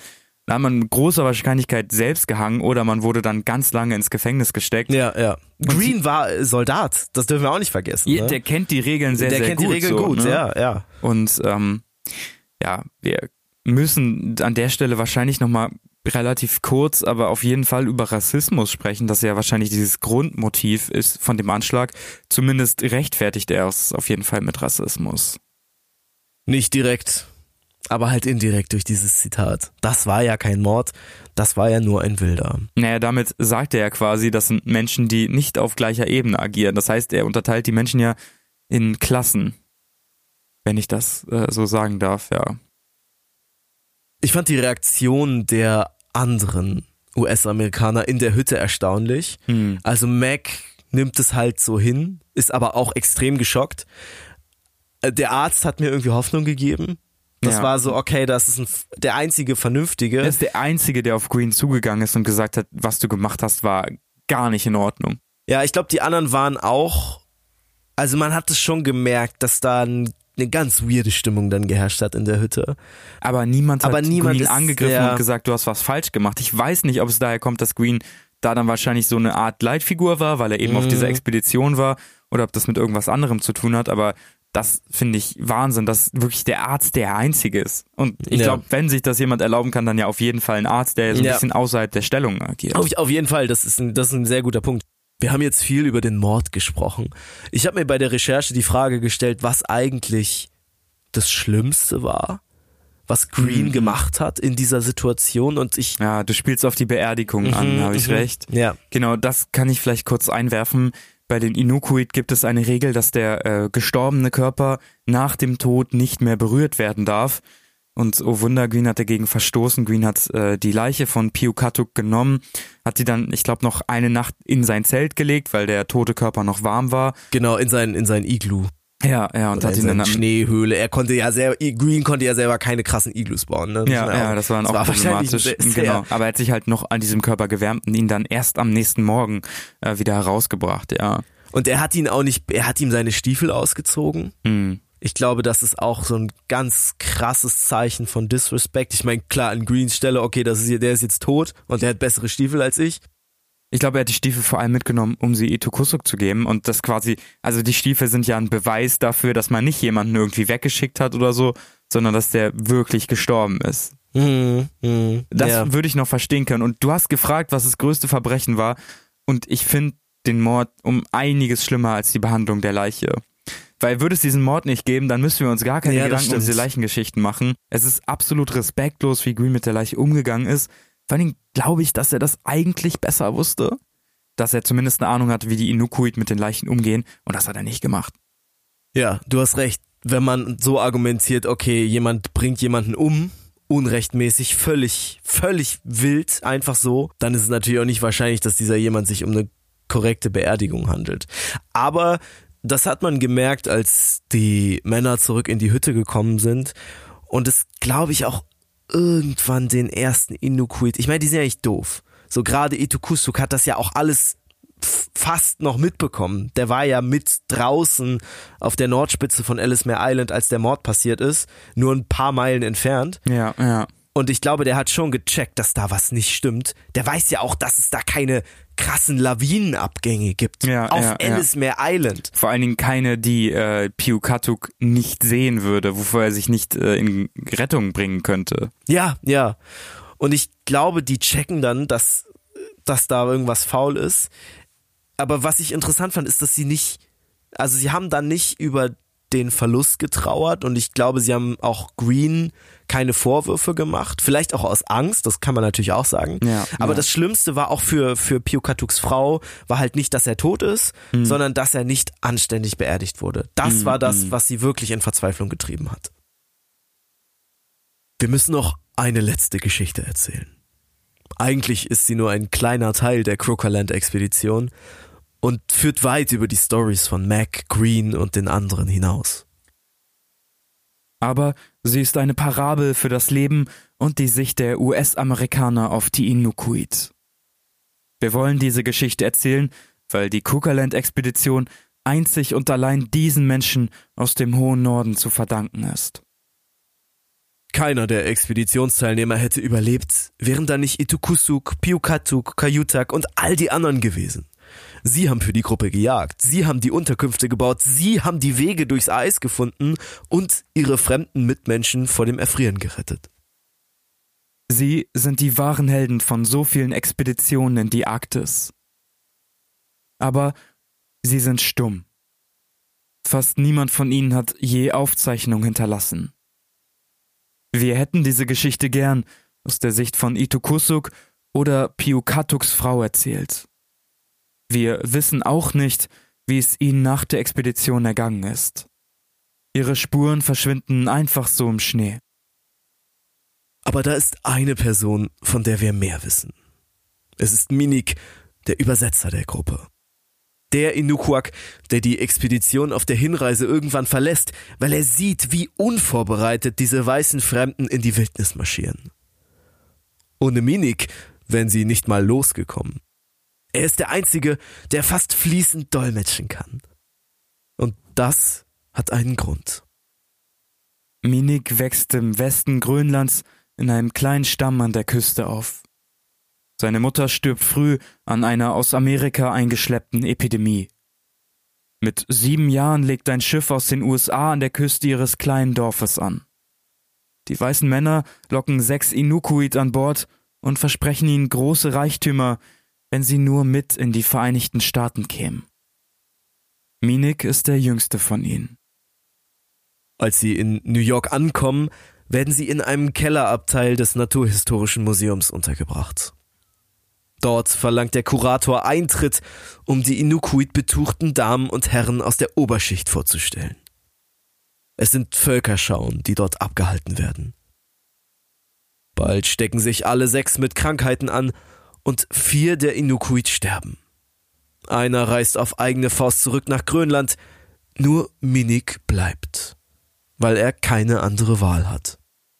Speaker 1: Da hat man mit großer Wahrscheinlichkeit selbst gehangen oder man wurde dann ganz lange ins Gefängnis gesteckt.
Speaker 2: Ja, ja. Green war Soldat, das dürfen wir auch nicht vergessen.
Speaker 1: Ja,
Speaker 2: ne?
Speaker 1: Der kennt die Regeln sehr,
Speaker 2: der
Speaker 1: sehr
Speaker 2: kennt
Speaker 1: gut.
Speaker 2: die Regeln
Speaker 1: so,
Speaker 2: gut,
Speaker 1: ne?
Speaker 2: ja, ja.
Speaker 1: Und ähm, ja, wir müssen an der Stelle wahrscheinlich nochmal relativ kurz, aber auf jeden Fall über Rassismus sprechen, das ja wahrscheinlich dieses Grundmotiv ist von dem Anschlag. Zumindest rechtfertigt er es auf jeden Fall mit Rassismus.
Speaker 2: Nicht direkt, aber halt indirekt durch dieses Zitat. Das war ja kein Mord, das war ja nur ein Wilder.
Speaker 1: Naja, damit sagt er ja quasi, das sind Menschen, die nicht auf gleicher Ebene agieren. Das heißt, er unterteilt die Menschen ja in Klassen, wenn ich das äh, so sagen darf, ja.
Speaker 2: Ich fand die Reaktion der anderen U S-Amerikaner in der Hütte erstaunlich.
Speaker 1: Hm.
Speaker 2: Also Mac nimmt es halt so hin, ist aber auch extrem geschockt. Der Arzt hat mir irgendwie Hoffnung gegeben. Das
Speaker 1: Ja.
Speaker 2: war so, okay, das ist ein, der einzige Vernünftige.
Speaker 1: Er ist der Einzige, der auf Green zugegangen ist und gesagt hat, was du gemacht hast, war gar nicht in Ordnung.
Speaker 2: Ja, ich glaube, die anderen waren auch, also man hat es schon gemerkt, dass da ein, eine ganz weirde Stimmung dann geherrscht hat in der Hütte.
Speaker 1: Aber niemand hat
Speaker 2: Aber niemand
Speaker 1: Green
Speaker 2: ist
Speaker 1: angegriffen
Speaker 2: sehr-
Speaker 1: und gesagt, du hast was falsch gemacht. Ich weiß nicht, ob es daher kommt, dass Green da dann wahrscheinlich so eine Art Leitfigur war, weil er eben
Speaker 2: Mhm.
Speaker 1: auf dieser Expedition war, oder ob das mit irgendwas anderem zu tun hat, aber das finde ich Wahnsinn, dass wirklich der Arzt der Einzige ist. Und ich
Speaker 2: Ja.
Speaker 1: glaube, wenn sich das jemand erlauben kann, dann ja auf jeden Fall ein Arzt, der so ein
Speaker 2: Ja.
Speaker 1: bisschen außerhalb der Stellung agiert.
Speaker 2: Auf, auf jeden Fall, das ist, ein, das ist ein sehr guter Punkt. Wir haben jetzt viel über den Mord gesprochen. Ich habe mir bei der Recherche die Frage gestellt, was eigentlich das Schlimmste war, was Green
Speaker 1: Mhm.
Speaker 2: gemacht hat in dieser Situation. Und ich...
Speaker 1: Ja, du spielst auf die Beerdigung an,
Speaker 2: Mhm,
Speaker 1: habe ich
Speaker 2: mhm.
Speaker 1: recht?
Speaker 2: Ja.
Speaker 1: Genau, das kann ich vielleicht kurz einwerfen. Bei den Inukuit gibt es eine Regel, dass der äh, gestorbene Körper nach dem Tod nicht mehr berührt werden darf. Und oh Wunder, Green hat dagegen verstoßen. Green hat äh, die Leiche von Piukatuk genommen, hat sie dann, ich glaube, noch eine Nacht in sein Zelt gelegt, weil der tote Körper noch warm war.
Speaker 2: Genau, in sein, in sein Iglu.
Speaker 1: Ja, ja, und
Speaker 2: Oder
Speaker 1: hat
Speaker 2: in
Speaker 1: ihn dann
Speaker 2: seine Schneehöhle. Er konnte ja selber, Green konnte ja selber keine krassen Iglus bauen. Ne?
Speaker 1: Ja, ja, das war dann auch
Speaker 2: war wahrscheinlich
Speaker 1: problematisch.
Speaker 2: sehr, sehr,
Speaker 1: Genau. Aber er hat sich halt noch an diesem Körper gewärmt und ihn dann erst am nächsten Morgen äh, wieder herausgebracht, ja.
Speaker 2: Und er hat ihn auch nicht, er hat ihm seine Stiefel ausgezogen.
Speaker 1: Hm.
Speaker 2: Ich glaube, das ist auch so ein ganz krasses Zeichen von Disrespect. Ich meine, klar, an Greens Stelle, okay, das ist hier, der ist jetzt tot und der hat bessere Stiefel als ich.
Speaker 1: Ich glaube, er hat die Stiefel vor allem mitgenommen, um sie Itukusuk zu geben und das quasi, also die Stiefel sind ja ein Beweis dafür, dass man nicht jemanden irgendwie weggeschickt hat oder so, sondern dass der wirklich gestorben ist.
Speaker 2: Mhm, mhm,
Speaker 1: Das
Speaker 2: ja.
Speaker 1: würde ich noch verstehen können. Und du hast gefragt, was das größte Verbrechen war und ich finde den Mord um einiges schlimmer als die Behandlung der Leiche. Weil würde es diesen Mord nicht geben, dann müssten wir uns gar keine
Speaker 2: Ja, das
Speaker 1: Gedanken um diese
Speaker 2: stimmt.
Speaker 1: Leichengeschichten machen. Es ist absolut respektlos, wie Green mit der Leiche umgegangen ist. Vor allem glaube ich, dass er das eigentlich besser wusste. Dass er zumindest eine Ahnung hatte, wie die Inukuit mit den Leichen umgehen. Und das hat er nicht gemacht.
Speaker 2: Ja, du hast recht. Wenn man so argumentiert, okay, jemand bringt jemanden um, unrechtmäßig, völlig, völlig wild, einfach so, dann ist es natürlich auch nicht wahrscheinlich, dass dieser jemand sich um eine korrekte Beerdigung handelt. Aber das hat man gemerkt, als die Männer zurück in die Hütte gekommen sind und es, glaube ich, auch irgendwann den ersten Inukuit, ich meine, die sind ja nicht doof. So gerade Itukusuk hat das ja auch alles f- fast noch mitbekommen. Der war ja mit draußen auf der Nordspitze von Ellesmere Island, als der Mord passiert ist, nur ein paar Meilen entfernt.
Speaker 1: Ja, ja.
Speaker 2: Und ich glaube, der hat schon gecheckt, dass da was nicht stimmt. Der weiß ja auch, dass es da keine krassen Lawinenabgänge gibt
Speaker 1: Ja,
Speaker 2: auf
Speaker 1: ja, ja.
Speaker 2: Ellesmere Island.
Speaker 1: Vor allen Dingen keine, die äh, Piukatuk nicht sehen würde, wovor er sich nicht äh, in Rettung bringen könnte.
Speaker 2: Ja, ja. Und ich glaube, die checken dann, dass, dass da irgendwas faul ist. Aber was ich interessant fand, ist, dass sie nicht, also sie haben dann nicht über den Verlust getrauert und ich glaube, sie haben auch Green keine Vorwürfe gemacht. Vielleicht auch aus Angst, das kann man natürlich auch sagen.
Speaker 1: Ja,
Speaker 2: Aber
Speaker 1: ja.
Speaker 2: das Schlimmste war auch für, für Piukatuks Frau, war halt nicht, dass er tot ist,
Speaker 1: Mhm.
Speaker 2: sondern dass er nicht anständig beerdigt wurde. Das
Speaker 1: Mhm,
Speaker 2: war das,
Speaker 1: mhm.
Speaker 2: was sie wirklich in Verzweiflung getrieben hat. Wir müssen noch eine letzte Geschichte erzählen. Eigentlich ist sie nur ein kleiner Teil der Crookland-Expedition und führt weit über die Stories von Mac, Green und den anderen hinaus.
Speaker 1: Aber sie ist eine Parabel für das Leben und die Sicht der U S-Amerikaner auf die Inukuit. Wir wollen diese Geschichte erzählen, weil die Crookland-Expedition einzig und allein diesen Menschen aus dem hohen Norden zu verdanken ist.
Speaker 2: Keiner der Expeditionsteilnehmer hätte überlebt, wären da nicht Ito Kusuk, Piukatuk, Kayutak und all die anderen gewesen. Sie haben für die Gruppe gejagt, sie haben die Unterkünfte gebaut, sie haben die Wege durchs Eis gefunden und ihre fremden Mitmenschen vor dem Erfrieren gerettet.
Speaker 1: Sie sind die wahren Helden von so vielen Expeditionen in die Arktis. Aber sie sind stumm. Fast niemand von ihnen hat je Aufzeichnung hinterlassen. Wir hätten diese Geschichte gern aus der Sicht von Ito Kusuk oder Piukatuks Frau erzählt. Wir wissen auch nicht, wie es ihnen nach der Expedition ergangen ist. Ihre Spuren verschwinden einfach so im Schnee.
Speaker 2: Aber da ist eine Person, von der wir mehr wissen. Es ist Minik, der Übersetzer der Gruppe. Der Inukuak, der die Expedition auf der Hinreise irgendwann verlässt, weil er sieht, wie unvorbereitet diese weißen Fremden in die Wildnis marschieren. Ohne Minik wären sie nicht mal losgekommen. Er ist der Einzige, der fast fließend dolmetschen kann. Und das hat einen Grund.
Speaker 1: Minik wächst im Westen Grönlands in einem kleinen Stamm an der Küste auf. Seine Mutter stirbt früh an einer aus Amerika eingeschleppten Epidemie. Mit sieben Jahren legt ein Schiff aus den U S A an der Küste ihres kleinen Dorfes an. Die weißen Männer locken sechs Inukuit an Bord und versprechen ihnen große Reichtümer, wenn sie nur mit in die Vereinigten Staaten kämen. Minik ist der jüngste von ihnen.
Speaker 2: Als sie in New York ankommen, werden sie in einem Kellerabteil des Naturhistorischen Museums untergebracht. Dort verlangt der Kurator Eintritt, um die Inukuit betuchten Damen und Herren aus der Oberschicht vorzustellen. Es sind Völkerschauen, die dort abgehalten werden. Bald stecken sich alle sechs mit Krankheiten an und vier der Inukuit sterben. Einer reist auf eigene Faust zurück nach Grönland, nur Minik bleibt, weil er keine andere Wahl hat.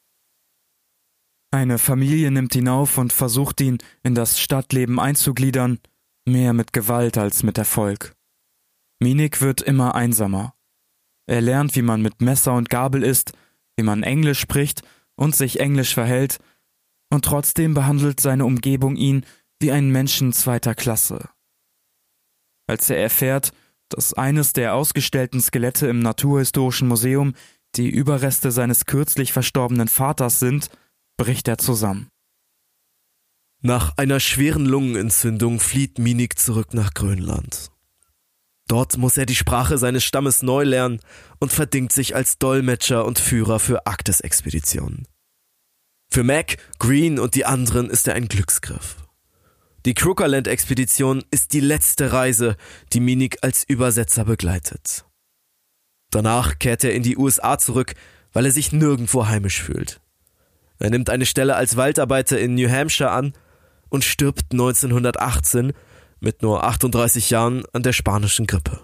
Speaker 1: Eine Familie nimmt ihn auf und versucht ihn in das Stadtleben einzugliedern, mehr mit Gewalt als mit Erfolg. Minik wird immer einsamer. Er lernt, wie man mit Messer und Gabel isst, wie man Englisch spricht und sich englisch verhält, und trotzdem behandelt seine Umgebung ihn wie einen Menschen zweiter Klasse. Als er erfährt, dass eines der ausgestellten Skelette im Naturhistorischen Museum die Überreste seines kürzlich verstorbenen Vaters sind, bricht er zusammen.
Speaker 2: Nach einer schweren Lungenentzündung flieht Minik zurück nach Grönland. Dort muss er die Sprache seines Stammes neu lernen und verdingt sich als Dolmetscher und Führer für Arktis-Expeditionen. Für Mac, Green und die anderen ist er ein Glücksgriff. Die Krugerland-Expedition ist die letzte Reise, die Minik als Übersetzer begleitet. Danach kehrt er in die U S A zurück, weil er sich nirgendwo heimisch fühlt. Er nimmt eine Stelle als Waldarbeiter in New Hampshire an und stirbt neunzehnhundertachtzehn mit nur achtunddreißig Jahren an der spanischen Grippe.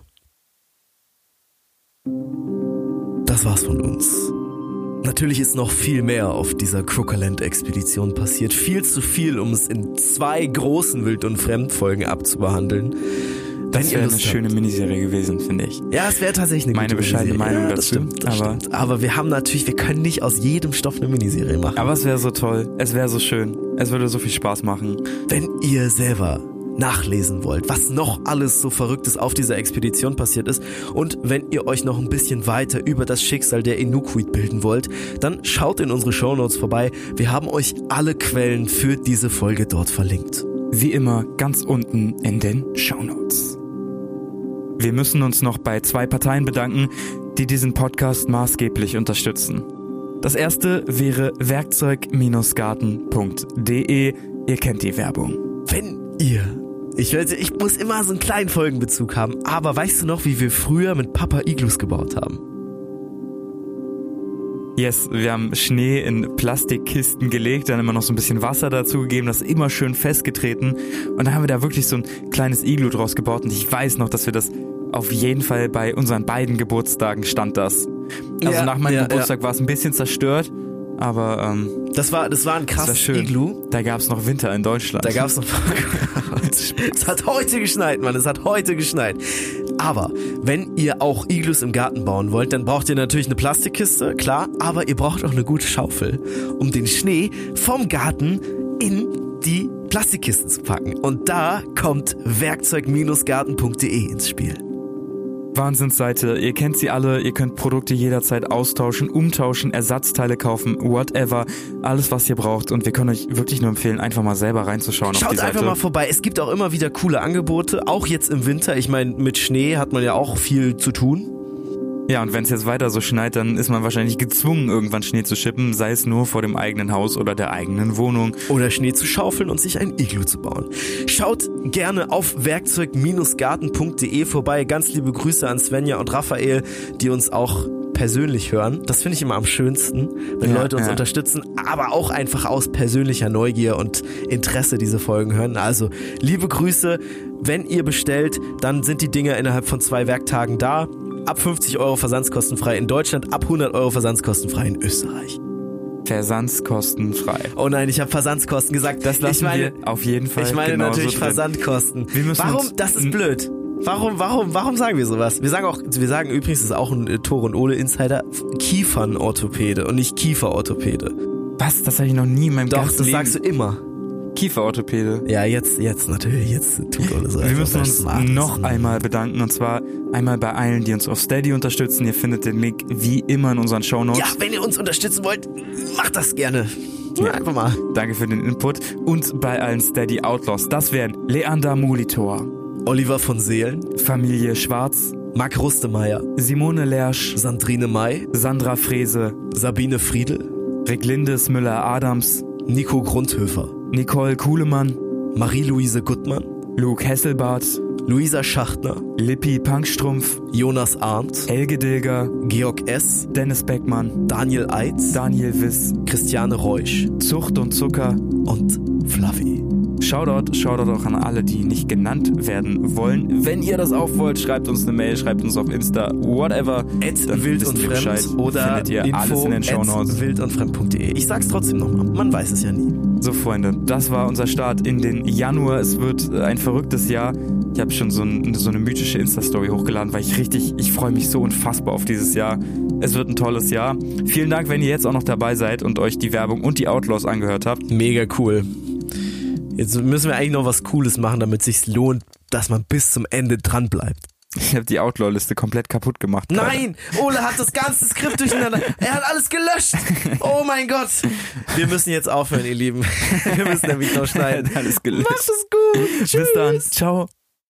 Speaker 2: Das war's von uns. Natürlich ist noch viel mehr auf dieser Krugerland-Expedition passiert. Viel zu viel, um es in zwei großen Wild- und Fremdfolgen abzubehandeln.
Speaker 1: Das wäre eine schöne Miniserie gewesen, finde ich.
Speaker 2: Ja, es wäre tatsächlich eine
Speaker 1: Meine bescheidene Meinung
Speaker 2: ja,
Speaker 1: dazu.
Speaker 2: Das stimmt, das
Speaker 1: aber,
Speaker 2: stimmt. Aber wir haben natürlich, wir können nicht aus jedem Stoff eine Miniserie machen.
Speaker 1: Aber es wäre so toll. Es wäre so schön. Es würde so viel Spaß machen.
Speaker 2: Wenn ihr selber nachlesen wollt, was noch alles so Verrücktes auf dieser Expedition passiert ist und wenn ihr euch noch ein bisschen weiter über das Schicksal der Inukuit bilden wollt, dann schaut in unsere Shownotes vorbei. Wir haben euch alle Quellen für diese Folge dort verlinkt.
Speaker 1: Wie immer ganz unten in den Shownotes. Wir müssen uns noch bei zwei Parteien bedanken, die diesen Podcast maßgeblich unterstützen. Das erste wäre werkzeug Garten punkt de. Ihr kennt die Werbung.
Speaker 2: Wenn ihr Ich, ich muss immer so einen kleinen Folgenbezug haben, aber weißt du noch, wie wir früher mit Papa Iglus gebaut haben?
Speaker 1: Yes, wir haben Schnee in Plastikkisten gelegt, dann immer noch so ein bisschen Wasser dazu gegeben, das immer schön festgetreten und dann haben wir da wirklich so ein kleines Iglu draus gebaut und ich weiß noch, dass wir das auf jeden Fall bei unseren beiden Geburtstagen stand das. Also
Speaker 2: ja,
Speaker 1: nach meinem
Speaker 2: ja,
Speaker 1: Geburtstag
Speaker 2: ja.
Speaker 1: war es ein bisschen zerstört, aber ähm,
Speaker 2: das war das war ein krasses Iglu.
Speaker 1: Da gab es noch Winter in Deutschland.
Speaker 2: Da gab es noch Es hat heute geschneit, Mann. Es hat heute geschneit. Aber wenn ihr auch Iglus im Garten bauen wollt, dann braucht ihr natürlich eine Plastikkiste, klar. Aber ihr braucht auch eine gute Schaufel, um den Schnee vom Garten in die Plastikkisten zu packen. Und da kommt werkzeug Garten punkt de ins Spiel.
Speaker 1: Wahnsinnsseite, ihr kennt sie alle, ihr könnt Produkte jederzeit austauschen, umtauschen, Ersatzteile kaufen, whatever, alles was ihr braucht und wir können euch wirklich nur empfehlen, einfach mal selber reinzuschauen.
Speaker 2: Schaut
Speaker 1: auf die Seite.
Speaker 2: Einfach mal vorbei, es gibt auch immer wieder coole Angebote, auch jetzt im Winter, ich meine mit Schnee hat man ja auch viel zu tun.
Speaker 1: Ja, und wenn es jetzt weiter so schneit, dann ist man wahrscheinlich gezwungen, irgendwann Schnee zu schippen, sei es nur vor dem eigenen Haus oder der eigenen Wohnung.
Speaker 2: Oder Schnee zu schaufeln und sich ein Iglu zu bauen. Schaut gerne auf werkzeug Garten punkt de vorbei. Ganz liebe Grüße an Svenja und Raphael, die uns auch persönlich hören. Das finde ich immer am schönsten, wenn ja, Leute uns ja. unterstützen, aber auch einfach aus persönlicher Neugier und Interesse diese Folgen hören. Also liebe Grüße, wenn ihr bestellt, dann sind die Dinger innerhalb von zwei Werktagen da. Ab fünfzig Euro versandskostenfrei in Deutschland, ab hundert Euro versandskostenfrei in Österreich.
Speaker 1: Versandskostenfrei.
Speaker 2: Oh nein, ich habe Versandskosten gesagt.
Speaker 1: Das lassen
Speaker 2: ich meine,
Speaker 1: wir auf jeden Fall.
Speaker 2: Ich meine natürlich
Speaker 1: drin.
Speaker 2: Versandkosten.
Speaker 1: Wir müssen
Speaker 2: warum?
Speaker 1: Uns
Speaker 2: das ist blöd. Warum, warum, warum sagen wir sowas? Wir sagen auch, wir sagen übrigens, das ist auch ein Tore und Ole Insider, Kiefernorthopäde und nicht Kieferorthopäde.
Speaker 1: Was? Das habe ich noch nie in meinem
Speaker 2: Doch,
Speaker 1: ganzen
Speaker 2: das
Speaker 1: Leben.
Speaker 2: sagst du immer.
Speaker 1: Kieferorthopäde.
Speaker 2: Ja, jetzt, jetzt natürlich, jetzt tut Ole so.
Speaker 1: Wir müssen uns noch einmal bedanken und zwar einmal bei allen, die uns auf Steady unterstützen. Ihr findet den Link wie immer in unseren Shownotes.
Speaker 2: Ja, wenn ihr uns unterstützen wollt, macht das gerne. Ja, einfach mal.
Speaker 1: Danke für den Input. Und bei allen Steady Outlaws. Das wären Leander Molitor,
Speaker 2: Oliver von Seelen,
Speaker 1: Familie Schwarz,
Speaker 2: Marc Rustemeyer,
Speaker 1: Simone Lersch,
Speaker 2: Sandrine May,
Speaker 1: Sandra Frese,
Speaker 2: Sabine Friedel,
Speaker 1: Rick Lindes Müller-Adams,
Speaker 2: Nico Grundhöfer,
Speaker 1: Nicole Kuhlemann,
Speaker 2: Marie-Louise Guttmann,
Speaker 1: Luke Hesselbart,
Speaker 2: Luisa Schachtner,
Speaker 1: Lippi Punkstrumpf,
Speaker 2: Jonas Arndt,
Speaker 1: Helge Dilger,
Speaker 2: Georg S.,
Speaker 1: Dennis Beckmann,
Speaker 2: Daniel Eitz,
Speaker 1: Daniel Wiss,
Speaker 2: Christiane Reusch,
Speaker 1: Zucht und Zucker
Speaker 2: und Fluffy.
Speaker 1: Shoutout, Shoutout auch an alle, die nicht genannt werden wollen. Wenn ihr das auch wollt, schreibt uns eine Mail, schreibt uns auf Insta, whatever.
Speaker 2: At wild und fremd oder
Speaker 1: findet ihr
Speaker 2: info
Speaker 1: alles in den Shownotes.
Speaker 2: wild und fremd punkt de. Ich sag's trotzdem nochmal, man weiß es ja nie.
Speaker 1: So Freunde, das war unser Start in den Januar. Es wird ein verrücktes Jahr. Ich habe schon so, ein, so eine mythische Insta-Story hochgeladen, weil ich richtig, ich freue mich so unfassbar auf dieses Jahr. Es wird ein tolles Jahr. Vielen Dank, wenn ihr jetzt auch noch dabei seid und euch die Werbung und die Outlaws angehört habt.
Speaker 2: Mega cool. Jetzt müssen wir eigentlich noch was Cooles machen, damit es sich lohnt, dass man bis zum Ende dran bleibt.
Speaker 1: Ich habe die Outlaw-Liste komplett kaputt gemacht.
Speaker 2: Nein! Ole hat das ganze Skript durcheinander. Er hat alles gelöscht. Oh mein Gott. Wir müssen jetzt aufhören, ihr Lieben. Wir müssen nämlich noch schneiden.
Speaker 1: Alles gelöscht.
Speaker 2: Macht es gut. Tschüss.
Speaker 1: Bis dann. Ciao.